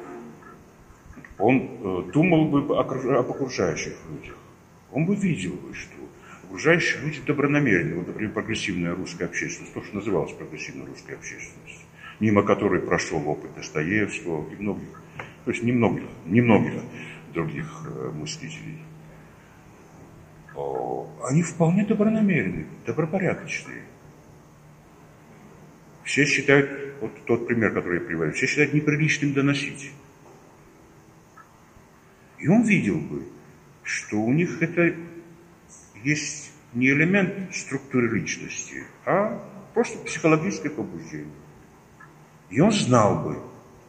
он думал бы об окружающих людях. Он бы видел бы, что окружающие люди добронамеренны. Вот, например, прогрессивная русская общественность, то, что называлось прогрессивной русской общественностью, мимо которой прошел опыт Достоевского и многих, то есть немногих, немногих других мыслителей. Они вполне добронамеренны, добропорядочные. Все считают, вот тот пример, который я приводил, все считают неприличным доносить. И он видел бы, что у них это есть не элемент структуры личности, а просто психологическое побуждение. И он знал бы,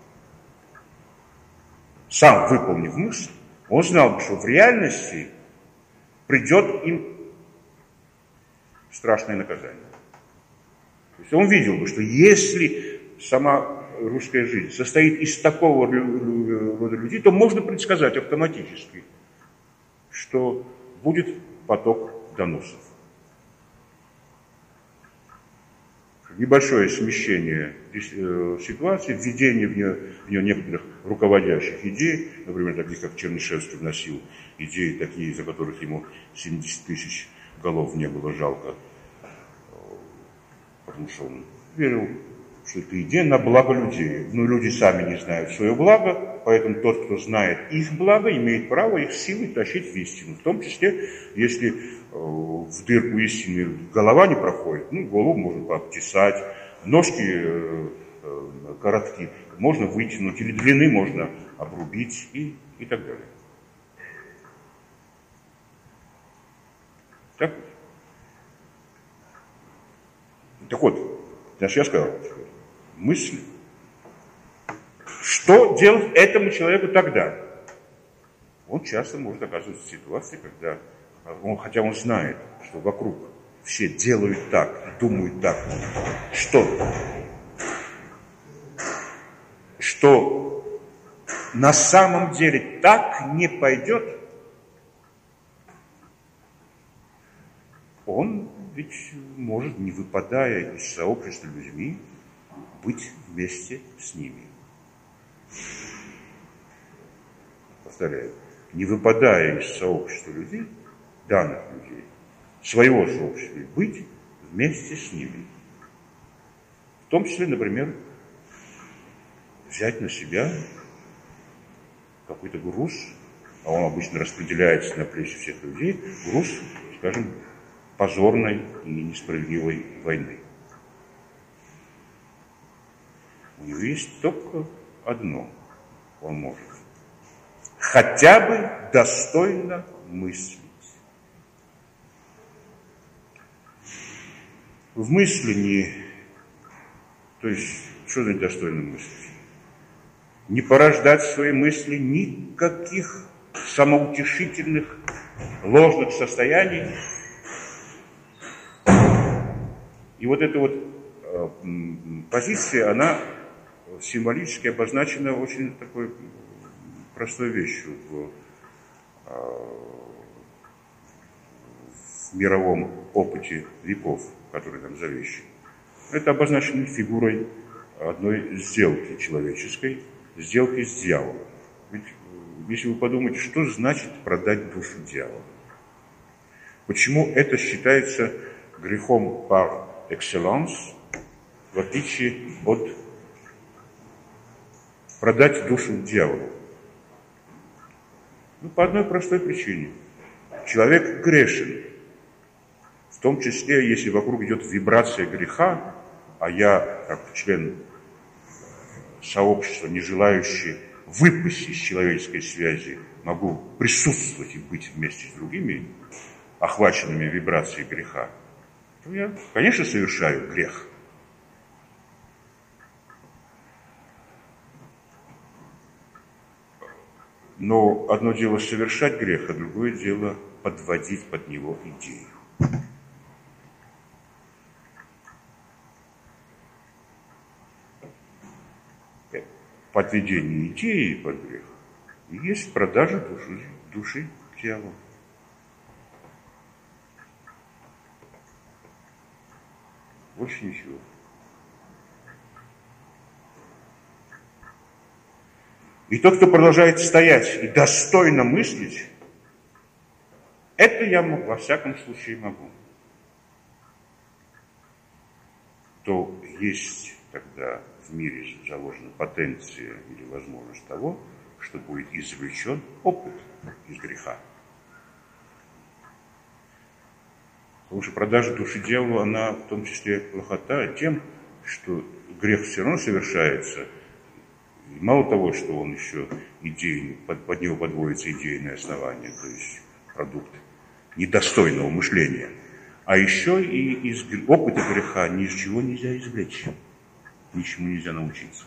сам выполнив мысль, он знал бы, что в реальности придет им страшное наказание. То есть он видел бы, что если сама русская жизнь состоит из такого рода людей, то можно предсказать автоматически, что будет поток доносов. Небольшое смещение ситуации, введение в нее, в нее некоторых руководящих идей, например, таких как Чернышевский вносил идеи такие, за которых ему семьдесят тысяч голов не было жалко, потому что он верил, что это идея на благо людей. Но люди сами не знают свое благо, поэтому тот, кто знает их благо, имеет право их силой тащить в истину. В том числе, если э, в дырку истины голова не проходит, ну, голову можно пообтесать, ножки э, э, коротки можно вытянуть, или длины можно обрубить и, и так далее. Так? Так вот, значит, я сказал, мысль. Что делать этому человеку тогда? Он часто может оказываться в ситуации, когда, он, хотя он знает, что вокруг все делают так, думают так, что, что на самом деле так не пойдет, он ведь может, не выпадая из сообщества людьми, быть вместе с ними. Повторяю, не выпадая из сообщества людей, данных людей, своего сообщества, быть вместе с ними. В том числе, например, взять на себя какой-то груз, а он обычно распределяется на плечи всех людей, груз, скажем, позорной и несправедливой войны. У него есть только одно, он может хотя бы достойно мыслить. В мыслении, то есть, что значит достойно мыслить? Не порождать в своей мысли никаких самоутешительных, ложных состояний. И вот эта вот э, позиция, она символически обозначена очень такой простой вещью в, э, в мировом опыте веков, который там завещен. Это обозначено фигурой одной сделки человеческой, сделки с дьяволом. Ведь если вы подумаете, что значит продать душу дьяволу? Почему это считается грехом par excellence, в отличие от продать душу дьяволу? Ну, по одной простой причине. Человек грешен. В том числе, если вокруг идет вибрация греха, а я, как член сообщества, не желающий выпасть из человеческой связи, могу присутствовать и быть вместе с другими, охваченными вибрацией греха, то я, конечно, совершаю грех. Но одно дело совершать грех, а другое дело подводить под него идею. Подведение идеи под грех и есть продажа души, души дьяволу. Больше ничего. И тот, кто продолжает стоять и достойно мыслить, это я во всяком случае могу. То есть тогда в мире заложена потенция или возможность того, что будет извлечен опыт из греха. Потому что продажа души дьяволу, она в том числе плохота тем, что грех все равно совершается. И мало того, что он еще идейный, под, под него подводится идейное основание, то есть продукт недостойного мышления, а еще и из опыта греха ни из чего нельзя извлечь. Ничему нельзя научиться.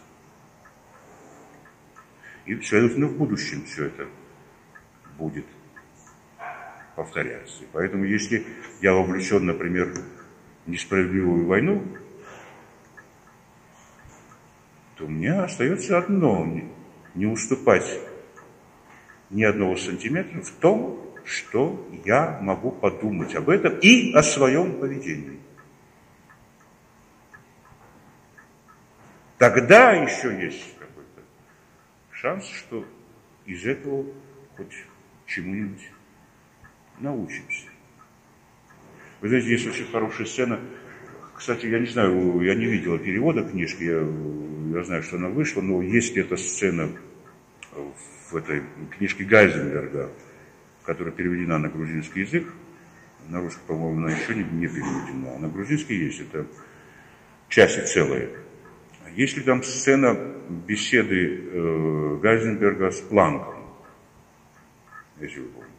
И, следовательно, в будущем все это будет повторяться. И поэтому, если я вовлечен, например, в несправедливую войну, то мне остается одно – не уступать ни одного сантиметра в том, что я могу подумать об этом и о своем поведении. Тогда еще есть какой-то шанс, что из этого хоть чему-нибудь научимся. Вы знаете, есть очень хорошая сцена. Кстати, я не знаю, я не видел перевода книжки, я, я знаю, что она вышла, но есть эта сцена в этой книжке Гайзенберга, которая переведена на грузинский язык. На русский, по-моему, она еще не, не переведена, а на грузинский есть. Это части целые. Есть ли там сцена беседы э, Гайзенберга с Планком, если вы помните?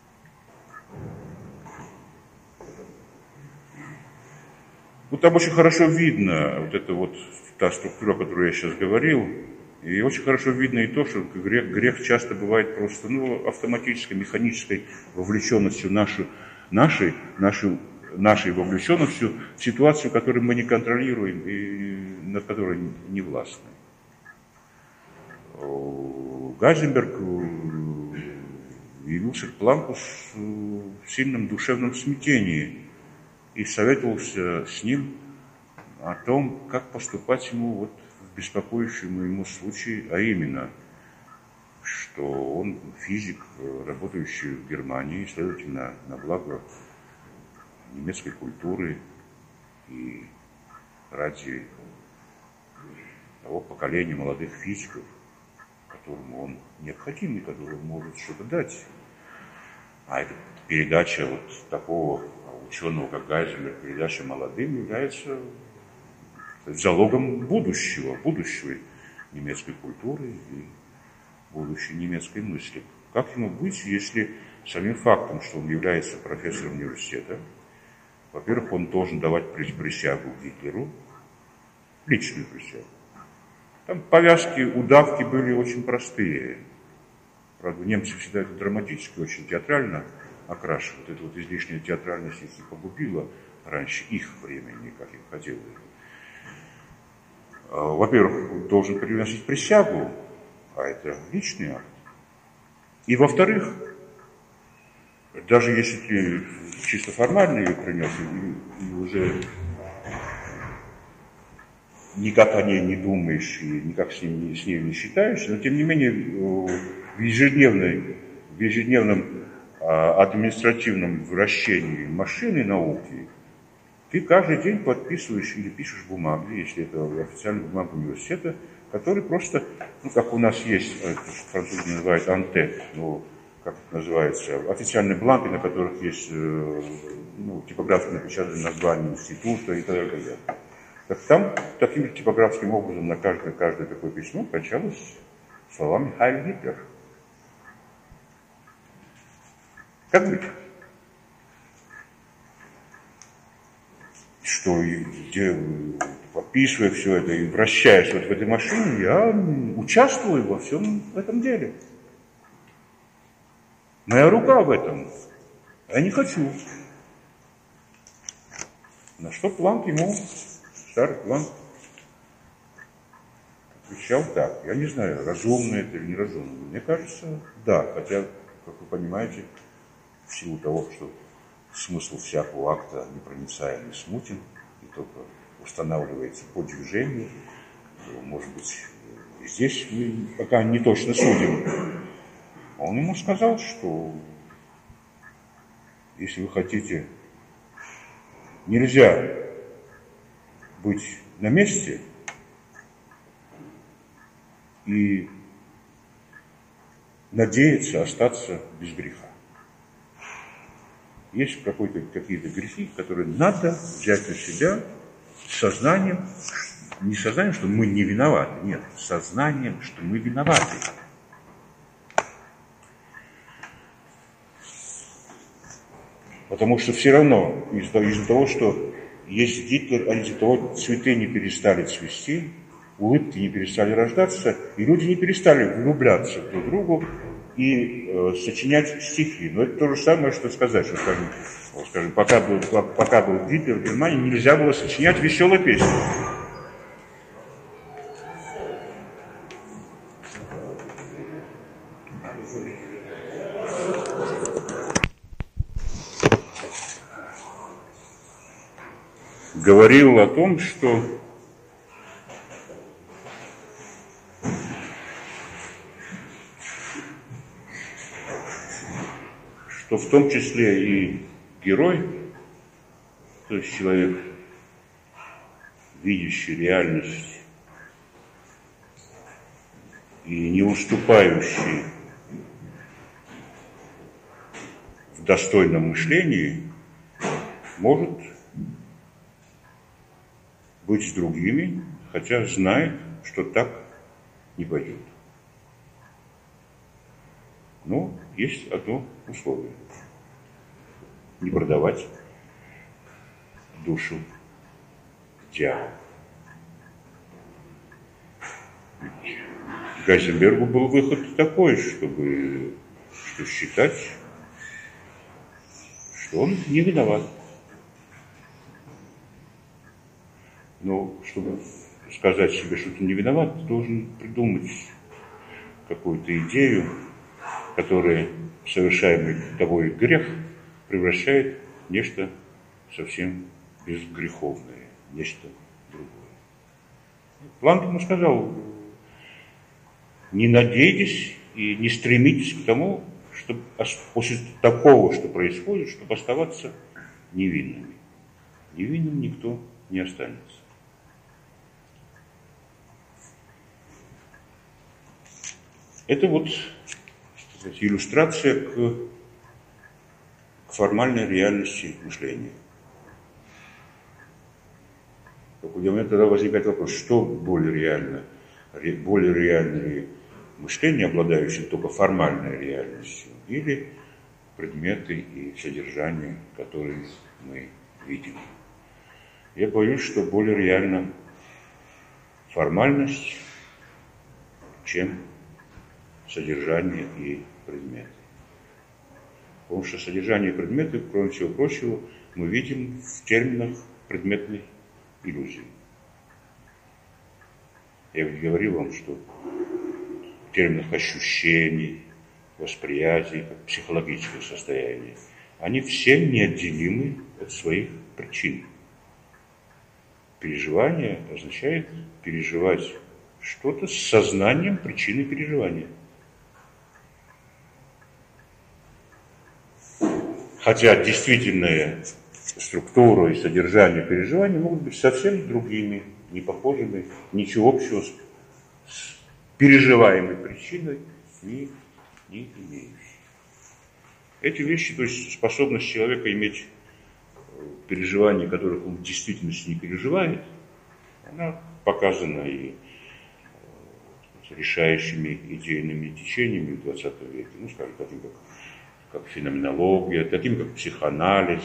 Ну, там очень хорошо видно вот эта вот та структура, о которой я сейчас говорил, и очень хорошо видно и то, что грех, грех часто бывает просто ну, автоматической, механической вовлеченностью нашу, нашей, нашей, нашей вовлеченностью в ситуацию, которую мы не контролируем и над которой не властны. Гайзенберг явился к Планку в сильном душевном смятении, и советовался с ним о том, как поступать ему вот в беспокоящем ему случае, а именно, что он физик, работающий в Германии, следовательно, на благо немецкой культуры и ради того поколения молодых физиков, которому он необходим и которому может что-то дать. А эта передача вот такого ученого, как Гайзенберг, передача молодым, является залогом будущего, будущего немецкой культуры и будущей немецкой мысли. Как ему быть, если самим фактом, что он является профессором университета, во-первых, он должен давать присягу Гитлеру, личную присягу. Там повязки, удавки были очень простые. Правда, немцы всегда это драматически, очень театрально окрашивают. Это вот излишняя театральность их и погубила раньше их времени, как им хотелось. Во-первых, он должен приносить присягу, а это личный акт. И во-вторых, даже если ты чисто формально ее принес, и, и уже никак о ней не думаешь, и никак с, ним, с ней не считаешься, но тем не менее в, ежедневной, в ежедневном а, административном вращении машины науки ты каждый день подписываешь или пишешь бумаги, если это официальная бумага университета, который просто, ну, как у нас есть, это французы называют антек, ну, как это называется, официальные бланки, на которых есть, ну, типографски напечатаны названия института и так далее. Так там таким типографским образом на каждое, каждое такое письмо кончалось словами «Хайль Гитлер». Как быть? Что, где, подписывая все это и вращаясь вот в этой машине, я участвую во всем этом деле. Моя рука в этом. Я не хочу. На что Планк ему, старый Планк, отвечал так. Я не знаю, разумно это или неразумно. Мне кажется, да. Хотя, как вы понимаете, в силу того, что смысл всякого акта непроницаем и смутен, и только устанавливается по движению, то, может быть, здесь мы пока не точно судим. Он ему сказал, что если вы хотите, нельзя быть на месте и надеяться остаться без греха. Есть какой-то, какие-то грехи, которые надо взять на себя с сознанием, не сознанием, что мы не виноваты, нет, с сознанием, что мы виноваты. Потому что все равно из-за, из-за того, что есть Гитлер, а из-за того цветы не перестали цвести, улыбки не перестали рождаться, и люди не перестали влюбляться друг в другу и э, сочинять стихи. Но это то же самое, что сказать, что, скажем, вот, скажем пока, был, пока был Гитлер в Германии, нельзя было сочинять веселые песни. Говорил о том, что что в том числе и герой, то есть человек, видящий реальность и не уступающий в достойном мышлении, может быть с другими, хотя знает, что так не пойдет. Но есть одно условие. Не продавать душу дьяволу. Гайзенбергу был выход такой, чтобы что считать, что он не виноват. Но чтобы сказать себе, что ты не виноват, ты должен придумать какую-то идею, которая совершаемый тобой грех превращает в нечто совсем безгреховное, нечто другое. Планк ему сказал: не надейтесь и не стремитесь к тому, чтобы после такого, что происходит, чтобы оставаться невинными. Невинным никто не останется. Это вот, сказать, иллюстрация к, к формальной реальности мышления. У меня тогда возникает вопрос, что более реально? Более реально ли мышление, обладающее только формальной реальностью, или предметы и содержания, которые мы видим? Я боюсь, что более реальна формальность, чем содержание и предметы. Потому что содержание и предметы, кроме всего прочего, мы видим в терминах предметной иллюзии. Я ведь говорил вам, что в терминах ощущений, восприятий, психологического состояния, они все неотделимы от своих причин. Переживание означает переживать что-то с сознанием причины переживания. Хотя действительная структура и содержание переживания могут быть совсем другими, не похожими, ничего общего с, с переживаемой причиной не, не имеющие. Эти вещи, то есть способность человека иметь переживания, которых он в действительности не переживает, она показана и решающими идейными течениями в двадцатом веке, ну, скажем, таким как, как феноменология, таким как психоанализ,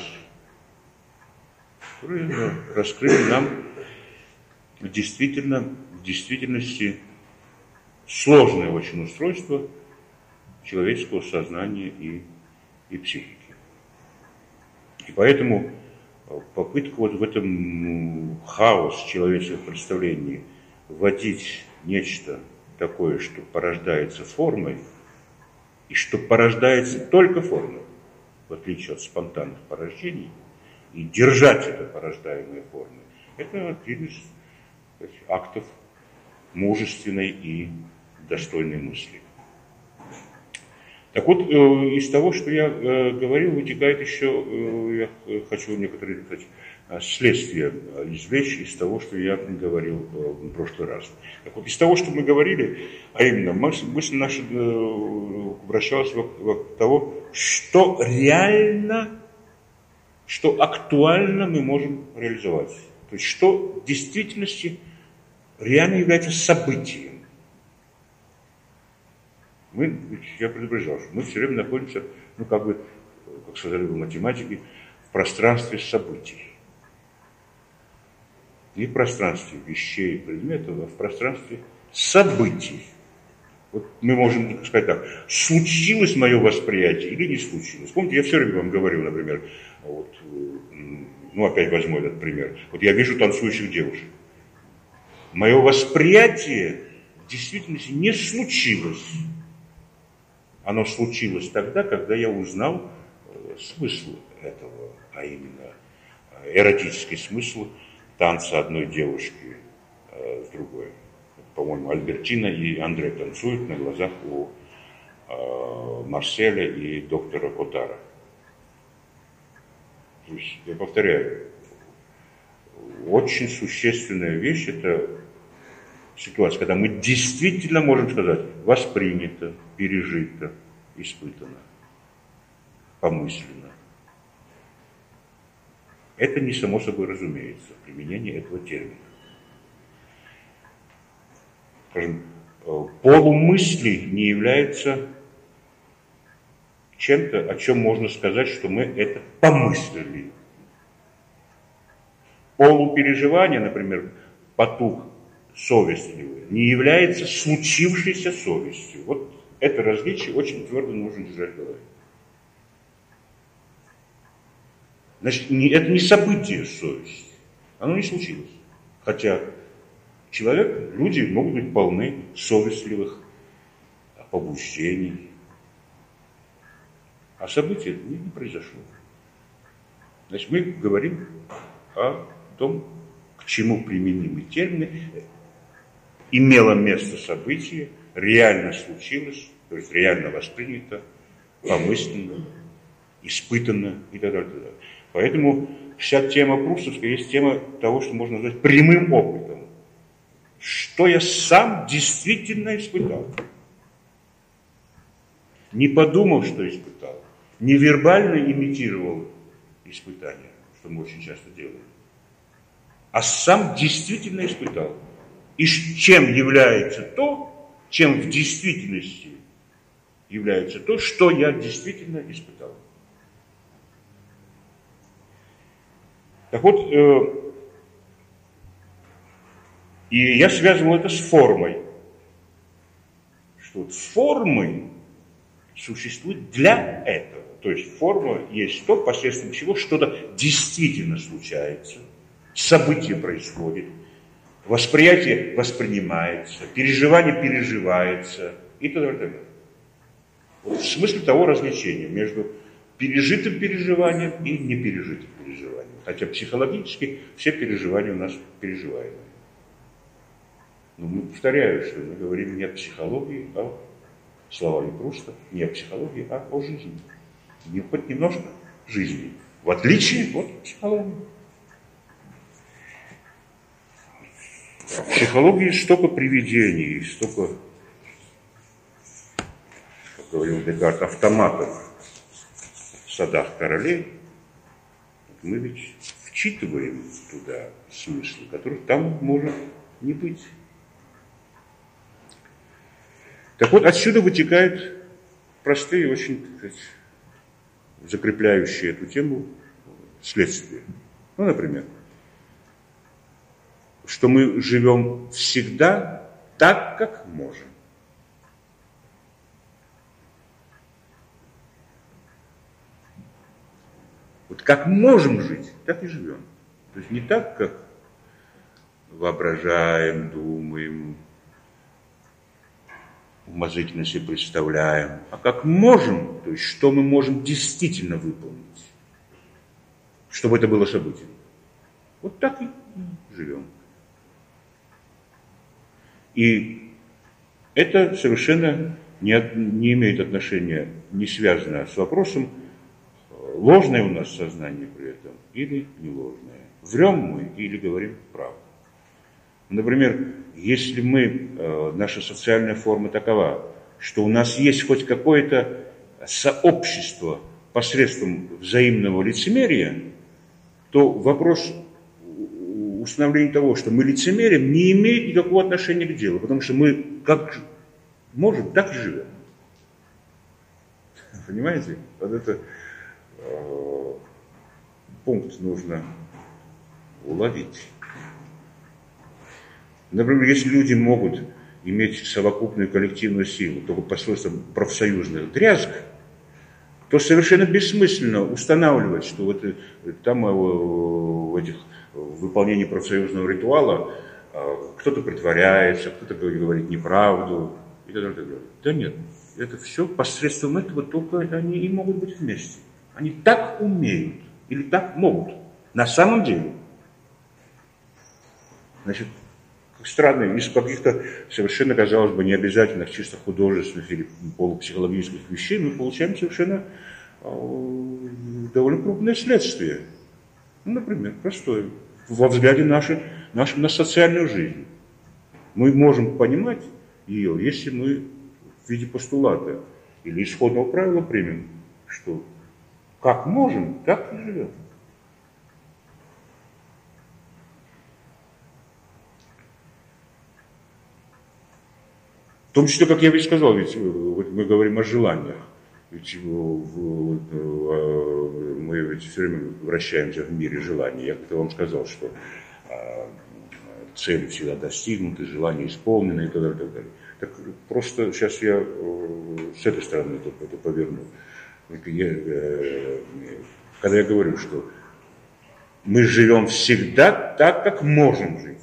которые раскрыли нам действительно, в действительности сложное очень устройство человеческого сознания и, и психики. И поэтому попытка вот в этом хаос человеческих представлений вводить нечто такое, что порождается формой, и что порождается только формой, в отличие от спонтанных порождений, и держать это порождаемые формы, это один из сказать, актов мужественной и достойной мысли. Так вот, из того, что я говорил, вытекает еще, я хочу некоторые, кстати, следствия извлечь из того, что я говорил в прошлый раз. Так вот, из того, что мы говорили, а именно, мысль наша обращалась вокруг того, что реально, что актуально мы можем реализовать. То есть, что в действительности реально является событием. Мы, я предупреждал, что мы все время находимся, ну, как бы, как сказали бы математики, в пространстве событий. Не в пространстве вещей и предметов, а в пространстве событий. Вот мы можем сказать так, случилось мое восприятие или не случилось. Помните, я все время вам говорил, например, вот, ну, опять возьму этот пример. Вот я вижу танцующих девушек. Мое восприятие в действительности не случилось. Оно случилось тогда, когда я узнал э, смысл этого, а именно э, эротический смысл танца одной девушки э, с другой. По-моему, Альбертина и Андре танцуют на глазах у э, Марселя и доктора Котара. То есть, я повторяю, очень существенная вещь – это ситуация, когда мы действительно можем сказать, воспринято, пережито, испытано, помысленно. Это не само собой разумеется, применение этого термина. Скажем, полумысли не является чем-то, о чем можно сказать, что мы это помыслили. Полупереживание, например, потух совестливый, не является случившейся совестью. Вот это различие очень твердо нужно держать в голове. Значит, не, это не событие совести. Оно не случилось. Хотя человек, люди могут быть полны совестливых побуждений. А событие не, не произошло. Значит, мы говорим о том, к чему применимы термины. Имело место событие, реально случилось, то есть реально воспринято, помысленно, испытано и так далее. Поэтому вся тема прустовская есть тема того, что можно назвать прямым опытом. Что я сам действительно испытал. Не подумал, что испытал. Не вербально имитировал испытания, что мы очень часто делаем. А сам действительно испытал. И чем является то, чем в действительности является то, что я действительно испытал. Так вот, э, и я связывал это с формой. Что вот формы существуют для этого. То есть форма есть то, посредством чего что-то действительно случается, событие происходит, восприятие воспринимается, переживание переживается и так далее. Вот в смысле того различения между пережитым переживанием и непережитым переживанием. Хотя психологически все переживания у нас переживаемые. Но мы повторяю, что мы говорим не о психологии, а словами Пруста, не о психологии, а о жизни. Не хоть немножко жизни. В отличие от психологии. В психологии столько привидений, столько, как говорил Декарт, автоматов в садах королей. Мы ведь вчитываем туда смыслы, которых там может не быть. Так вот, отсюда вытекают простые, очень, так сказать, закрепляющие эту тему следствия. Ну, например, что мы живем всегда так, как можем. Вот как можем жить, так и живем. То есть не так, как воображаем, думаем, умозрительно себе представляем, а как можем, то есть что мы можем действительно выполнить, чтобы это было событием. Вот так и живем. И это совершенно не, не имеет отношения, не связано с вопросом, ложное у нас сознание при этом или не ложное. Врем мы или говорим правду. Например, если мы, наша социальная форма такова, что у нас есть хоть какое-то сообщество посредством взаимного лицемерия, то вопрос установления того, что мы лицемерим, не имеет никакого отношения к делу, потому что мы как можем, так и живем. Понимаете? Вот это э, пункт нужно уловить. Например, если люди могут иметь совокупную коллективную силу только посредством профсоюзных дрязг, то совершенно бессмысленно устанавливать, что вот там в этих в выполнении профсоюзного ритуала кто-то притворяется, кто-то говорит неправду и так далее, и так далее. Да нет, это все посредством этого только они и могут быть вместе. Они так умеют или так могут на самом деле. Значит, странно, из каких-то совершенно, казалось бы, необязательных, чисто художественных или полупсихологических вещей мы получаем совершенно э, довольно крупное следствие. Ну, например, простое. Во взгляде нашей, нашей на социальную жизнь. Мы можем понимать ее, если мы в виде постулата или исходного правила примем, что как можем, так и живем. В том числе, как я ведь сказал, ведь мы говорим о желаниях. Ведь мы ведь все время вращаемся в мире желаний. Я как-то вам сказал, что цели всегда достигнуты, желания исполнены и так далее, и так далее. Так просто сейчас я с этой стороны это, это поверну. Я, когда я говорю, что мы живем всегда так, как можем жить.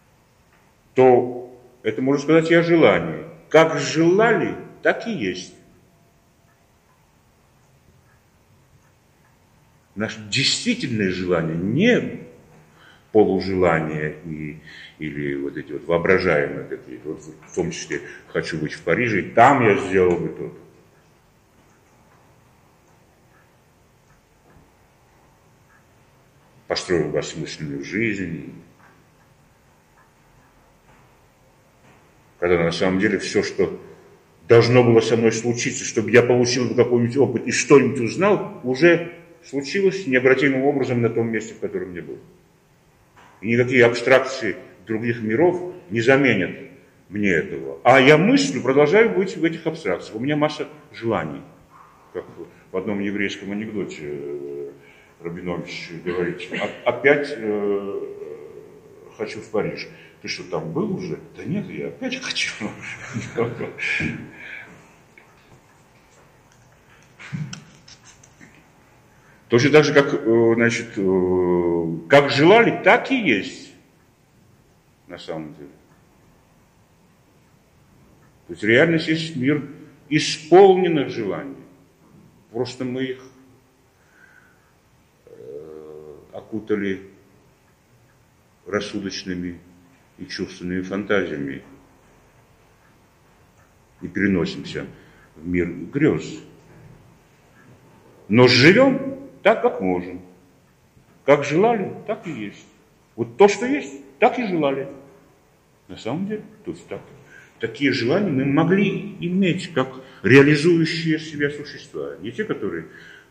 То это можно сказать и о желании. Как желали, так и есть. Наше действительное желание, не полужелания и, или вот эти вот воображаемые какие-то, вот в том числе хочу быть в Париже, и там я сделал бы то-то. Построил бы осмысленную жизнь. Когда на самом деле все, что должно было со мной случиться, чтобы я получил какой-нибудь опыт и что-нибудь узнал, уже случилось необратимым образом на том месте, в котором я был. И никакие абстракции других миров не заменят мне этого. А я мыслю, продолжаю быть в этих абстракциях. У меня масса желаний. Как в одном еврейском анекдоте Рабинович говорит, опять э, хочу в Париж. Ты что, там был уже? Да нет, я опять хочу. Точно так же, как, значит, как желали, так и есть. На самом деле. То есть реальность есть мир исполненных желаний. Просто мы их окутали рассудочными и чувственными фантазиями и переносимся в мир грез. Но живем так, как можем. Как желали, так и есть. Вот то, что есть, так и желали. На самом деле, то есть так. Такие желания мы могли иметь, как реализующие себя существа. Не те, которые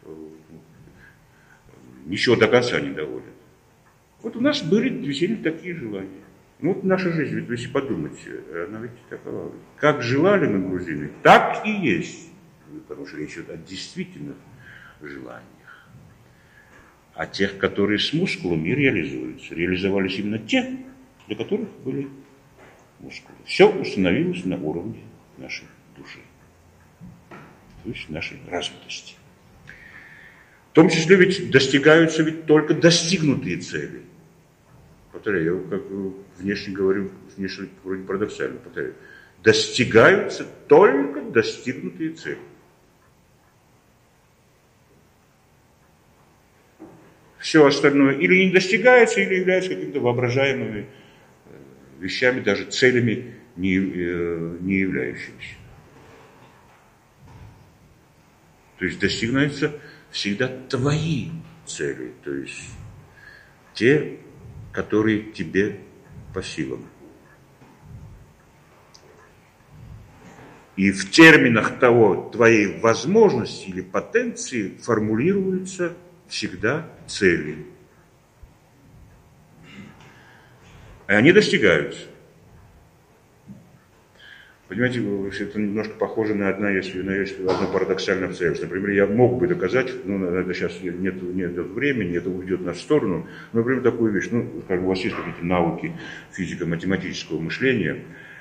ничего до конца не доводят. Вот у нас были действительно такие желания. Ну вот наша жизнь, ведь если подумать, она ведь такова. Как желали мы, грузины, так и есть. Потому что речь идет о действительных желаниях. А тех, которые с мускулами реализуются. Реализовались именно те, для которых были мускулы. Все установилось на уровне нашей души. То есть нашей развитости. В том числе ведь достигаются ведь только достигнутые цели. Повторяю, я как внешне говорю, внешне вроде парадоксально, повторяю. Достигаются только достигнутые цели. Все остальное или не достигается, или является какими-то воображаемыми вещами, даже целями не, не являющимися. То есть достигаются всегда твои цели, то есть те, которые тебе по силам. И в терминах того, твоей возможности или потенции формулируются всегда цели. И они достигаются. Понимаете, это немножко похоже на одно, если, на одно парадоксальное обстоятельство. Например, я мог бы доказать, ну, это сейчас нет, нет времени, это уйдет на сторону, но, например, такую вещь, ну, как бы у вас есть какие-то навыки физико-математического мышления,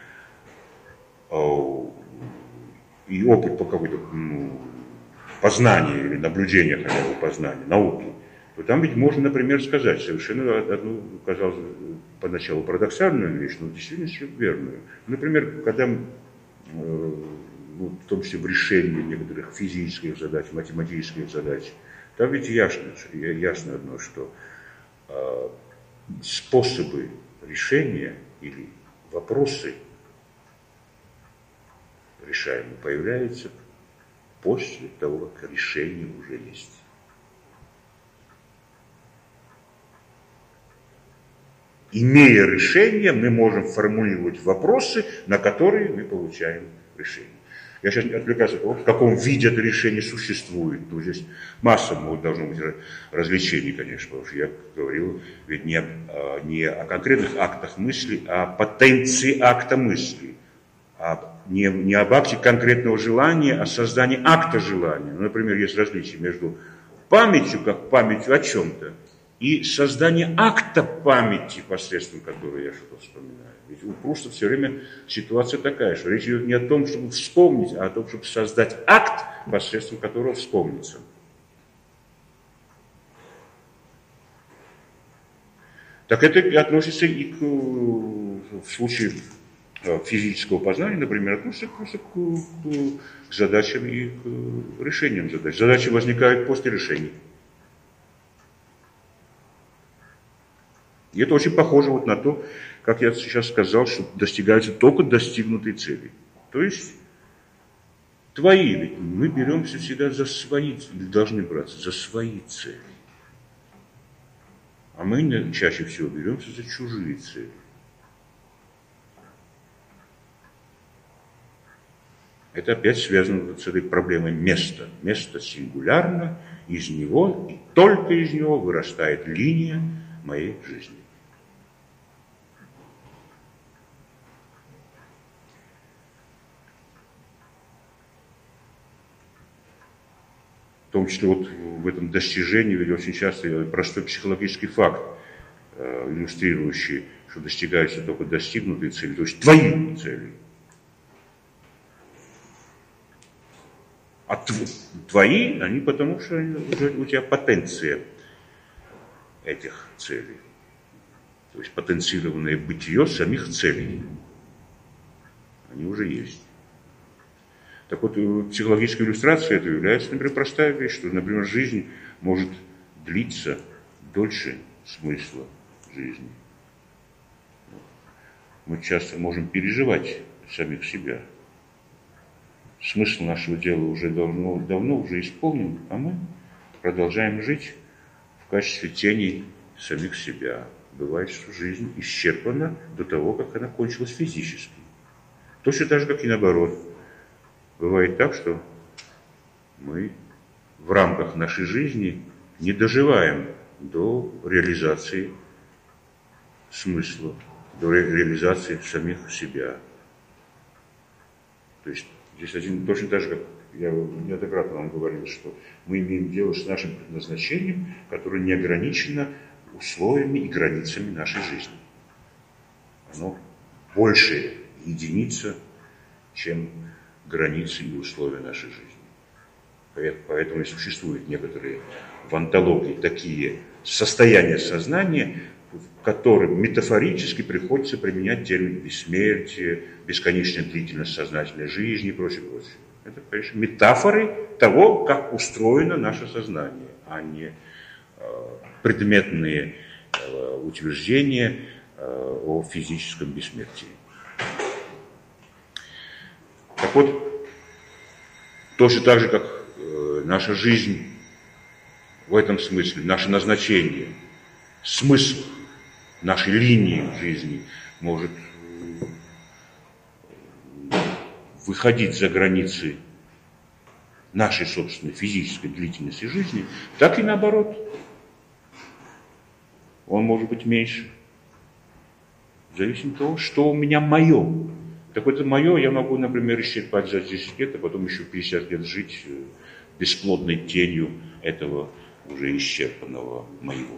и опыт по какой-то ну, познанию или наблюдения хотя бы познания, науки, то там ведь можно, например, сказать совершенно одну, казалось бы, поначалу парадоксальную вещь, но действительно верную. Например, когда, э, ну, в том числе в решении некоторых физических задач, математических задач, там ведь ясно, ясно одно, что э, способы решения или вопросы решаемые появляются после того, как решение уже есть. Имея решение, мы можем формулировать вопросы, на которые мы получаем решение. Я сейчас отвлекаюсь от того, в каком виде это решение существует. Ну, здесь масса должно быть развлечений, конечно, потому что я говорил ведь не, не о конкретных актах мысли, а о потенции акта мысли. А не, не об акте конкретного желания, а создании акта желания. Ну, например, есть различие между памятью, как памятью о чем-то, и создание акта памяти, посредством которого я что-то вспоминаю. Ведь у Пруста все время ситуация такая, что речь идет не о том, чтобы вспомнить, а о том, чтобы создать акт, посредством которого вспомнится. Так это относится и к, в случае физического познания, например, относится просто к, к задачам и к решениям задач. Задачи возникают после решений. И это очень похоже вот на то, как я сейчас сказал, что достигаются только достигнутые цели. То есть твои, ведь мы беремся всегда за свои, или должны браться за свои цели. А мы чаще всего беремся за чужие цели. Это опять связано с этой проблемой места. Место сингулярно, из него, и только из него вырастает линия моей жизни. В том числе вот в этом достижении, ведь очень часто простой психологический факт, иллюстрирующий, что достигаются только достигнутые цели, то есть твои цели. А твои, они потому что уже у тебя потенция этих целей. То есть потенцированное бытие самих целей. Они уже есть. Так вот, психологическая иллюстрация это является, например, простая вещь, что, например, жизнь может длиться дольше смысла жизни. Мы часто можем переживать самих себя. Смысл нашего дела уже давно, давно уже исполнен, а мы продолжаем жить в качестве теней самих себя. Бывает, что жизнь исчерпана до того, как она кончилась физически. Точно так же, как и наоборот. Бывает так, что мы в рамках нашей жизни не доживаем до реализации смысла, до ре- реализации самих себя. То есть здесь один, точно так же, как я неоднократно вам говорил, что мы имеем дело с нашим предназначением, которое не ограничено условиями и границами нашей жизни. Оно больше единица, чем границы и условия нашей жизни. Поэтому и существуют некоторые в онтологии такие состояния сознания, в которым метафорически приходится применять термин бессмертие, бесконечная длительность сознательной жизни и прочее, прочее. Это, конечно, метафоры того, как устроено наше сознание, а не э, предметные э, утверждения э, о физическом бессмертии. Так вот, точно так же, как э, наша жизнь в этом смысле, наше назначение, смысл нашей линии жизни может выходить за границы нашей собственной физической длительности жизни, так и наоборот. Он может быть меньше. Зависит от того, что у меня мое. Так вот, это мое я могу, например, исчерпать за десять лет, а потом еще пятьдесят лет жить бесплодной тенью этого уже исчерпанного моего.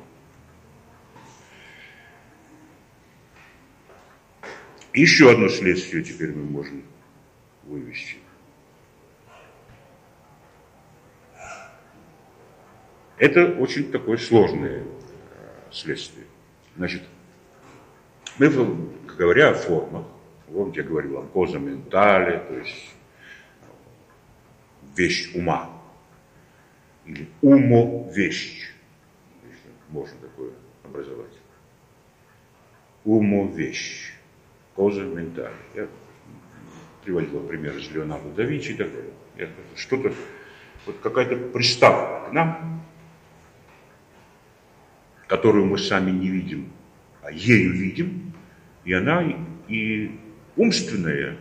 Еще одно следствие теперь мы можем вывести. Это очень такое сложное следствие. Значит, мы, говоря о формах, вот я говорил о коза ментале, то есть вещь ума, или умо-вещь, если можно такое образовать. Умо-вещь, коза ментале. Я приводил пример из Леонардо да Винчи и так далее. Что-то, вот какая-то приставка к нам, которую мы сами не видим, а ею видим, и она и умственная,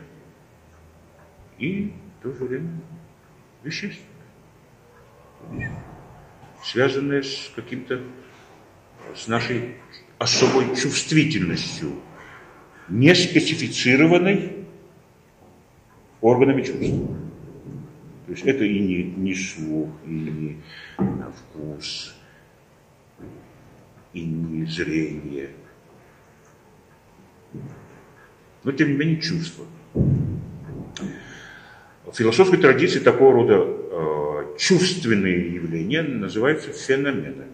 и в то же время вещественная, связанная с каким-то, с нашей особой чувствительностью, не специфицированной органами чувств. То есть это и не, не слух, и не вкус, и не зрение, но тем не менее чувство. В философской традиции такого рода э, чувственные явления называются феноменами.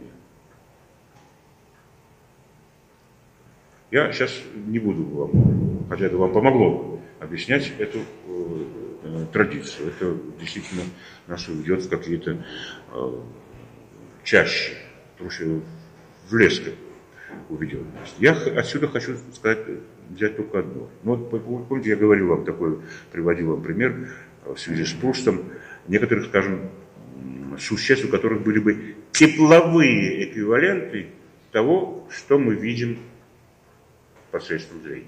Я сейчас не буду вам, хотя это вам помогло, объяснять эту э, традицию. Это действительно нас уведет в какие-то э, чащи, потому что в лес уведенность. Я отсюда хочу сказать, взять только одно. Ну, вот, помните, я говорил вам такой, приводил вам пример в связи с Прустом, некоторых, скажем, существ, у которых были бы тепловые эквиваленты того, что мы видим посредством зрения.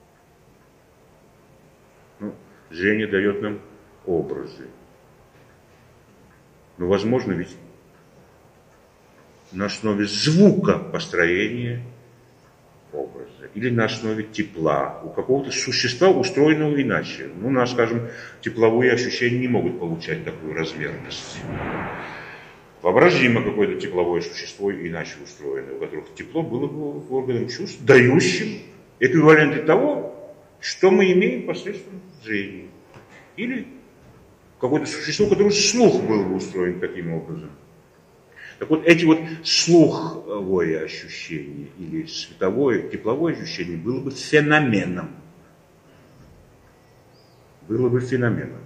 Ну, зрение дает нам образы. Но возможно ведь на основе звука построения образа или на основе тепла у какого-то существа, устроенного иначе. Ну, у нас, скажем, тепловые ощущения не могут получать такую размерность. Вообразимо какое-то тепловое существо иначе устроенное, у которых тепло было бы органом чувств, дающим эквиваленты того, что мы имеем посредством зрения. Или какое-то существо, у которого слух был бы устроен таким образом. Так вот, эти вот слуховое ощущение или световое, тепловое ощущение было бы феноменом. Было бы феноменом.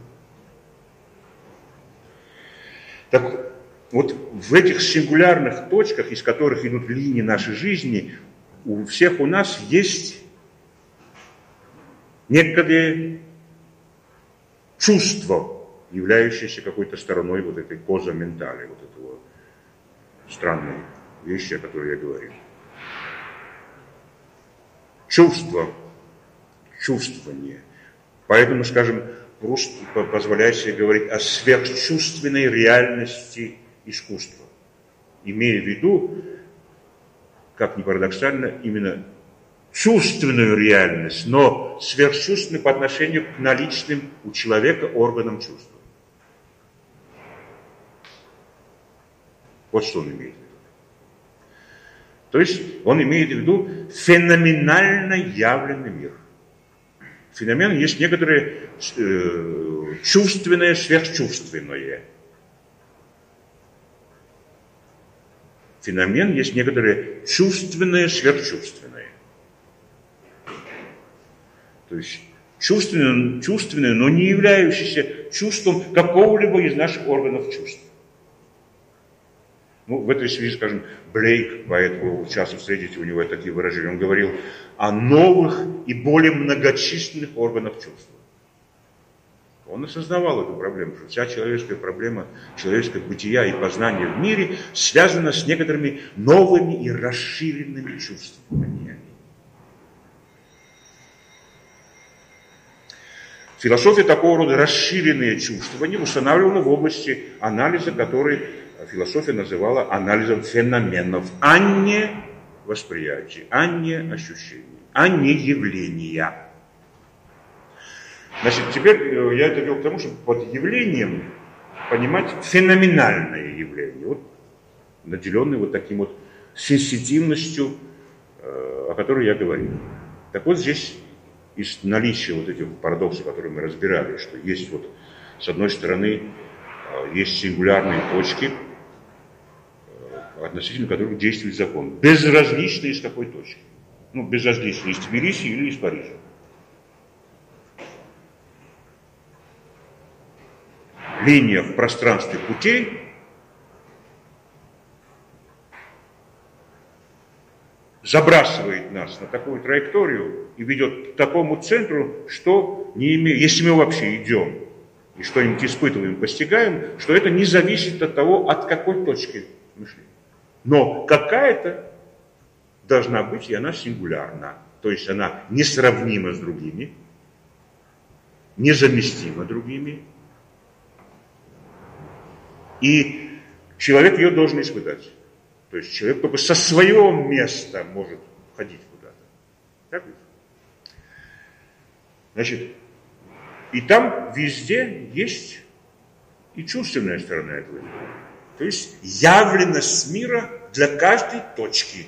Так вот, в этих сингулярных точках, из которых идут линии нашей жизни, у всех у нас есть некоторые чувства, являющиеся какой-то стороной вот этой коза ментали, вот этого странной вещи, о которой я говорил. Чувство, чувствование. Поэтому, скажем, Пруст позволяет себе говорить о сверхчувственной реальности искусства, имея в виду, как ни парадоксально, именно чувственную реальность, но сверхчувственную по отношению к наличным у человека органам чувства. Вот что он имеет в виду. То есть он имеет в виду феноменально явленный мир. Феномен есть некоторые э, чувственное, сверхчувственное. Феномен есть некоторые чувственное, сверхчувственное. То есть чувственное, чувственное, но не являющееся чувством какого-либо из наших органов чувств. Ну, в этой связи, скажем, Блейк, поэтому часто встретите у него такие выражения, он говорил о новых и более многочисленных органах чувств. Он осознавал эту проблему, что вся человеческая проблема, человеческое бытия и познание в мире связана с некоторыми новыми и расширенными чувствами. Философия такого рода расширенные чувствования устанавливана в области анализа, который философия называла анализом феноменов, а не восприятий, а не ощущений, а не явления. Значит, теперь я это вел к тому, чтобы под явлением понимать феноменальное явление, вот, наделенное вот таким вот сенситивностью, о которой я говорил. Так вот здесь из наличия вот этих парадоксов, которые мы разбирали, что есть вот с одной стороны есть сингулярные точки, относительно которых действует закон, безразлично из какой точки. Ну, безразлично из Тбилиси или из Парижа. Линия в пространстве путей забрасывает нас на такую траекторию и ведет к такому центру, что не имеет, если мы вообще идем и что-нибудь испытываем, постигаем, что это не зависит от того, от какой точки мы шли. Но какая-то должна быть, и она сингулярна. То есть она несравнима с другими, незаместима другими. И человек ее должен испытать. То есть человек только со своего места может ходить куда-то. Так ведь? Значит, и там везде есть и чувственная сторона этого мира. То есть явленность мира для каждой точки.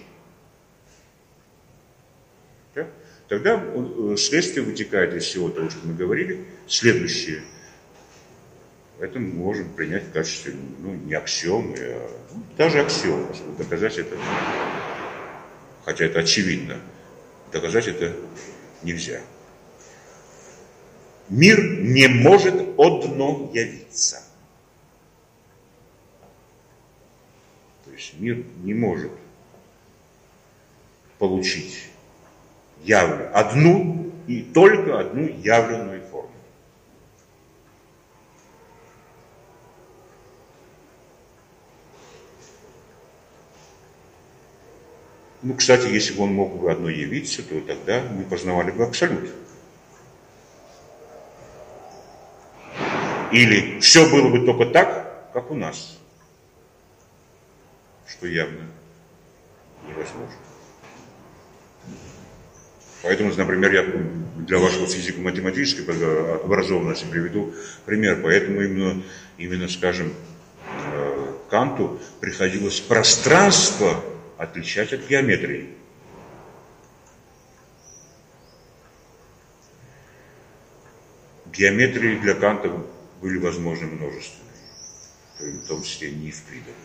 Да? Тогда следствие вытекает из всего того, что мы говорили, следующее. Это мы можем принять в качестве, ну, не аксиомы, а ну, даже аксиомы, чтобы доказать это, хотя это очевидно, доказать это нельзя. Мир не может одно явиться. То есть мир не может получить явлю, одну и только одну явленную форму. Ну, кстати, если бы он мог бы одной явиться, то тогда мы познавали бы абсолют. Или все было бы только так, как у нас, что явно невозможно. Поэтому, например, я для вашего физико-математической образованности приведу пример. Поэтому именно, именно, скажем, Канту приходилось пространство отличать от геометрии. Геометрии для Канта были возможны множественные, в том числе не Евклидовые.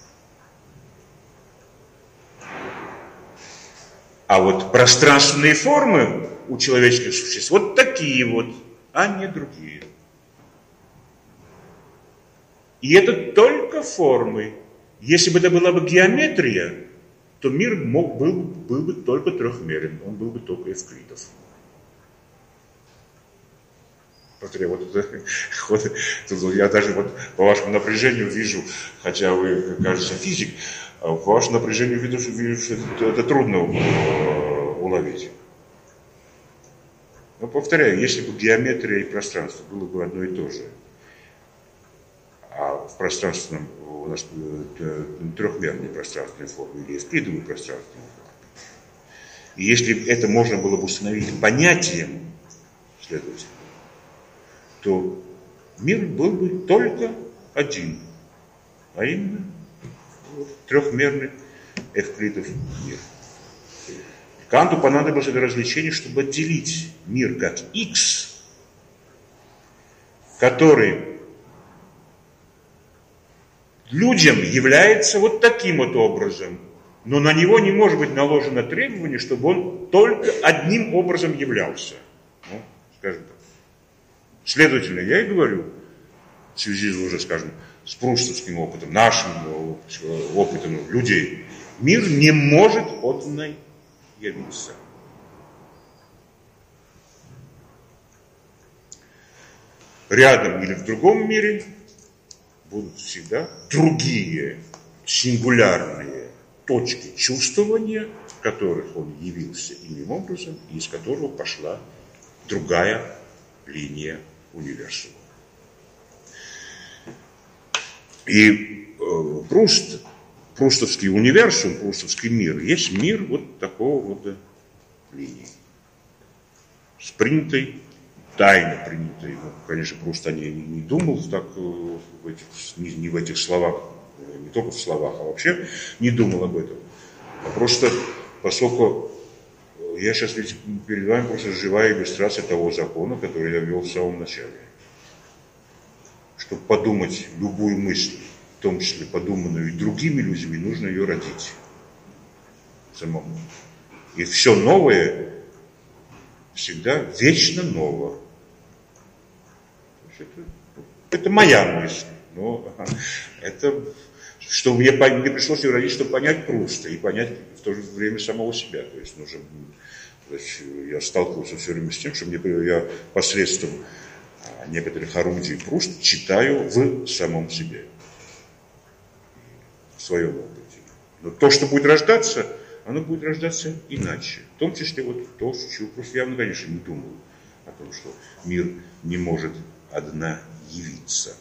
А вот пространственные формы у человеческих существ вот такие вот, а не другие. И это только формы. Если бы это была бы геометрия, то мир мог, был, был бы только трехмерен, он был бы только Евклидов. Смотри, вот это, вот, я даже вот по вашему напряжению вижу, хотя вы, кажется, физик, по вашему напряжению вижу, вижу что это, это трудно уловить. Но повторяю, если бы геометрия и пространство было бы одно и то же, а в пространственном у нас трехмерные пространственные формы или евклидовые пространственные формы. И если это можно было бы установить понятием, следовательно, то мир был бы только один, а именно трехмерный Евклидов мир. Канту понадобилось это развлечение, чтобы отделить мир как X, который людям является вот таким вот образом, но на него не может быть наложено требование, чтобы он только одним образом являлся. Ну, скажем так. Следовательно, я и говорю, в связи уже, скажем, с прустовским опытом, нашим опытом людей, мир не может отдельно явиться. Рядом или в другом мире будут всегда другие сингулярные точки чувствования, в которых он явился иным образом, и из которого пошла другая линия универсума. И э, Пруст, прустовский универсум, прустовский мир, есть мир вот такого рода линии. С принятой, тайно принятой. Ну, конечно, Пруст о ней не думал так, в этих, не, не в этих словах, не только в словах, а вообще не думал об этом. А просто, поскольку я сейчас ведь перед вами просто живая иллюстрация того закона, который я ввел в самом начале. Чтобы подумать любую мысль, в том числе подуманную и другими людьми, нужно ее родить самому. И все новое всегда вечно ново. Это, это моя мысль, но это, что мне, мне пришлось ее родить, чтобы понять Пруста и понять в то же время самого себя. То есть нужно, то есть я сталкивался все время с тем, что мне, я посредством некоторых орудий Пруст читаю в самом себе, в своем опыте. Но то, что будет рождаться, оно будет рождаться иначе. В том числе вот то, чего Пруст явно, конечно, не думал о том, что мир не может одна явиться.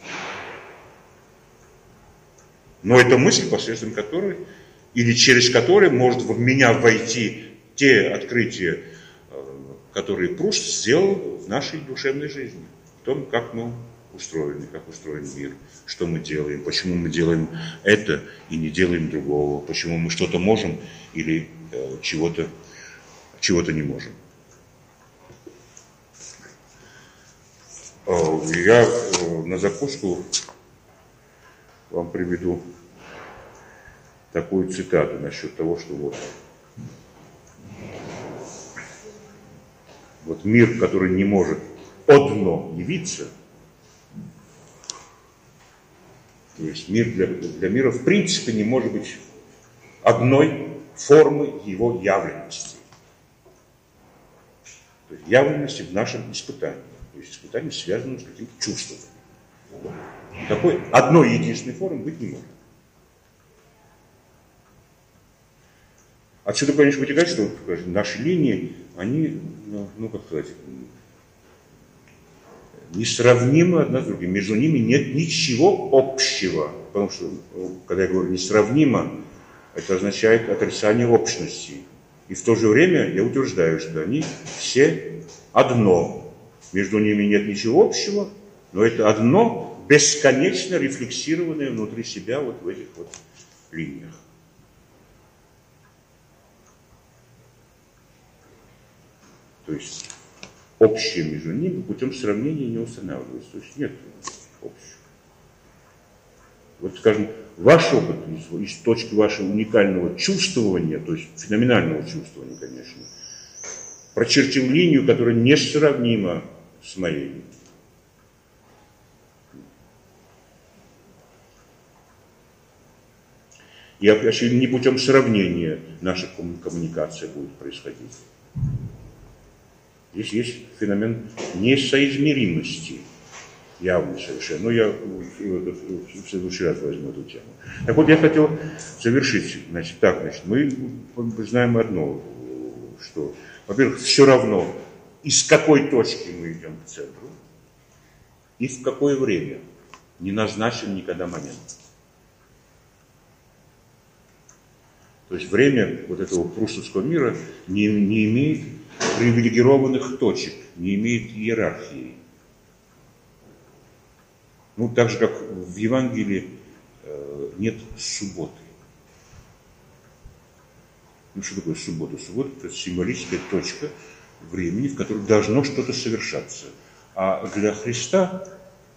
Но это мысль, посредством которой или через которой может в меня войти те открытия, которые Пруст сделал в нашей душевной жизни. В том, как мы устроены, как устроен мир, что мы делаем, почему мы делаем это и не делаем другого, почему мы что-то можем или э, чего-то, чего-то не можем. Я на закуску вам приведу такую цитату насчет того, что вот, вот мир, который не может одно явиться, то есть мир для, для мира в принципе не может быть одной формы его явленности. То есть явленности в нашем испытании. То есть испытание связано с каким-то чувством. Такой одной единственной формы быть не может. Отсюда, конечно, вытекает, что наши линии, они, ну, как сказать, несравнимы одна с другой. Между ними нет ничего общего. Потому что, когда я говорю несравнимо, это означает отрицание общности. И в то же время я утверждаю, что они все одно. Между ними нет ничего общего, но это одно бесконечно рефлексированное внутри себя вот в этих вот линиях. То есть общее между ними путем сравнения не устанавливается. То есть нет общего. Вот, скажем, ваш опыт из, из точки вашего уникального чувствования, то есть феноменального чувствования, конечно, прочертил линию, которая несравнима с моей. И вообще не путем сравнения наша коммуникация будет происходить. Здесь есть феномен несоизмеримости, явный совершенно. Но я в следующий раз возьму эту тему. Так вот, я хотел завершить. Значит, так, значит, мы знаем одно, что, во-первых, все равно, из какой точки мы идем к центру и в какое время. Не назначен никогда момент. То есть время вот этого прустовского мира не, не имеет привилегированных точек, не имеет иерархии. Ну, так же, как в Евангелии э, нет субботы. Ну, что такое суббота? Суббота – это символическая точка времени, в которой должно что-то совершаться. А для Христа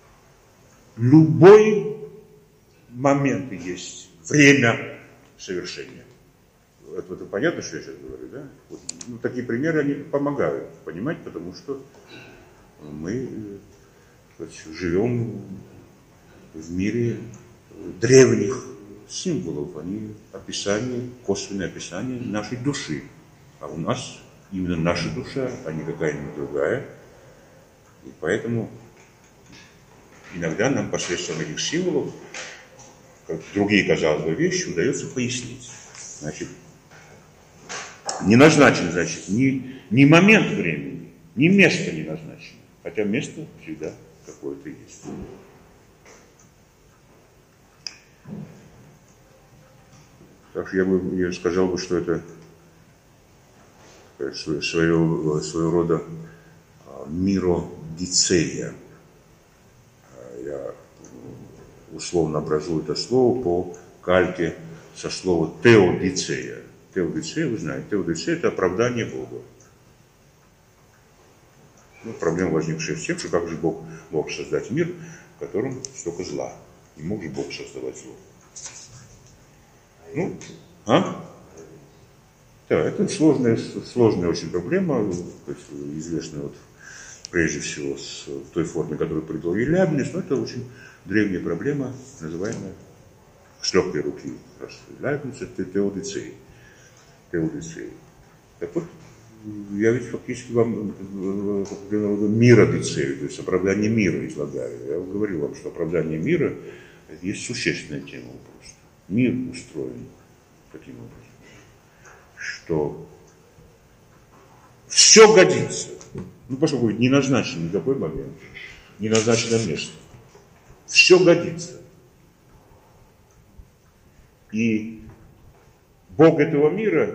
любой момент есть время совершения. Это, это понятно, что я сейчас говорю, да? Вот, ну, такие примеры, они помогают понимать, потому что мы сказать, живем в мире древних символов, они описание, косвенное описание нашей души. А у нас именно наша душа, а не какая-нибудь другая. И поэтому иногда нам посредством этих символов, как другие, казалось бы, вещи, удается пояснить. Значит, не назначен, значит, ни, ни момент времени, ни место не назначено. Хотя место всегда какое-то есть. Так что я бы я сказал бы, что это своего, своего рода миродицея. Я условно образую это слово по кальке со слова теодицея. Теодицея, вы знаете, теодицея – это оправдание Бога. Ну, проблема, возникшая с тем, что как же Бог мог создать мир, в котором столько зла. Не мог же Бог создавать зло. Ну, а? Да, это сложная, сложная очень проблема, известная вот прежде всего с той форме, которую придал Лейбниц, но это очень древняя проблема, называемая с легкой руки Лейбница, это теодицея. Теодицея. Так вот, я ведь фактически вам миродицею, то есть оправдание мира излагаю. Я говорю вам, что оправдание мира – это есть существенная тема просто. Мир устроен таким образом, что все годится. Ну, поскольку не назначен никакой момент, не назначено место. Все годится. И Бог этого мира,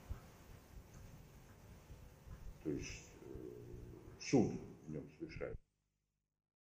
то есть суд в нем совершается.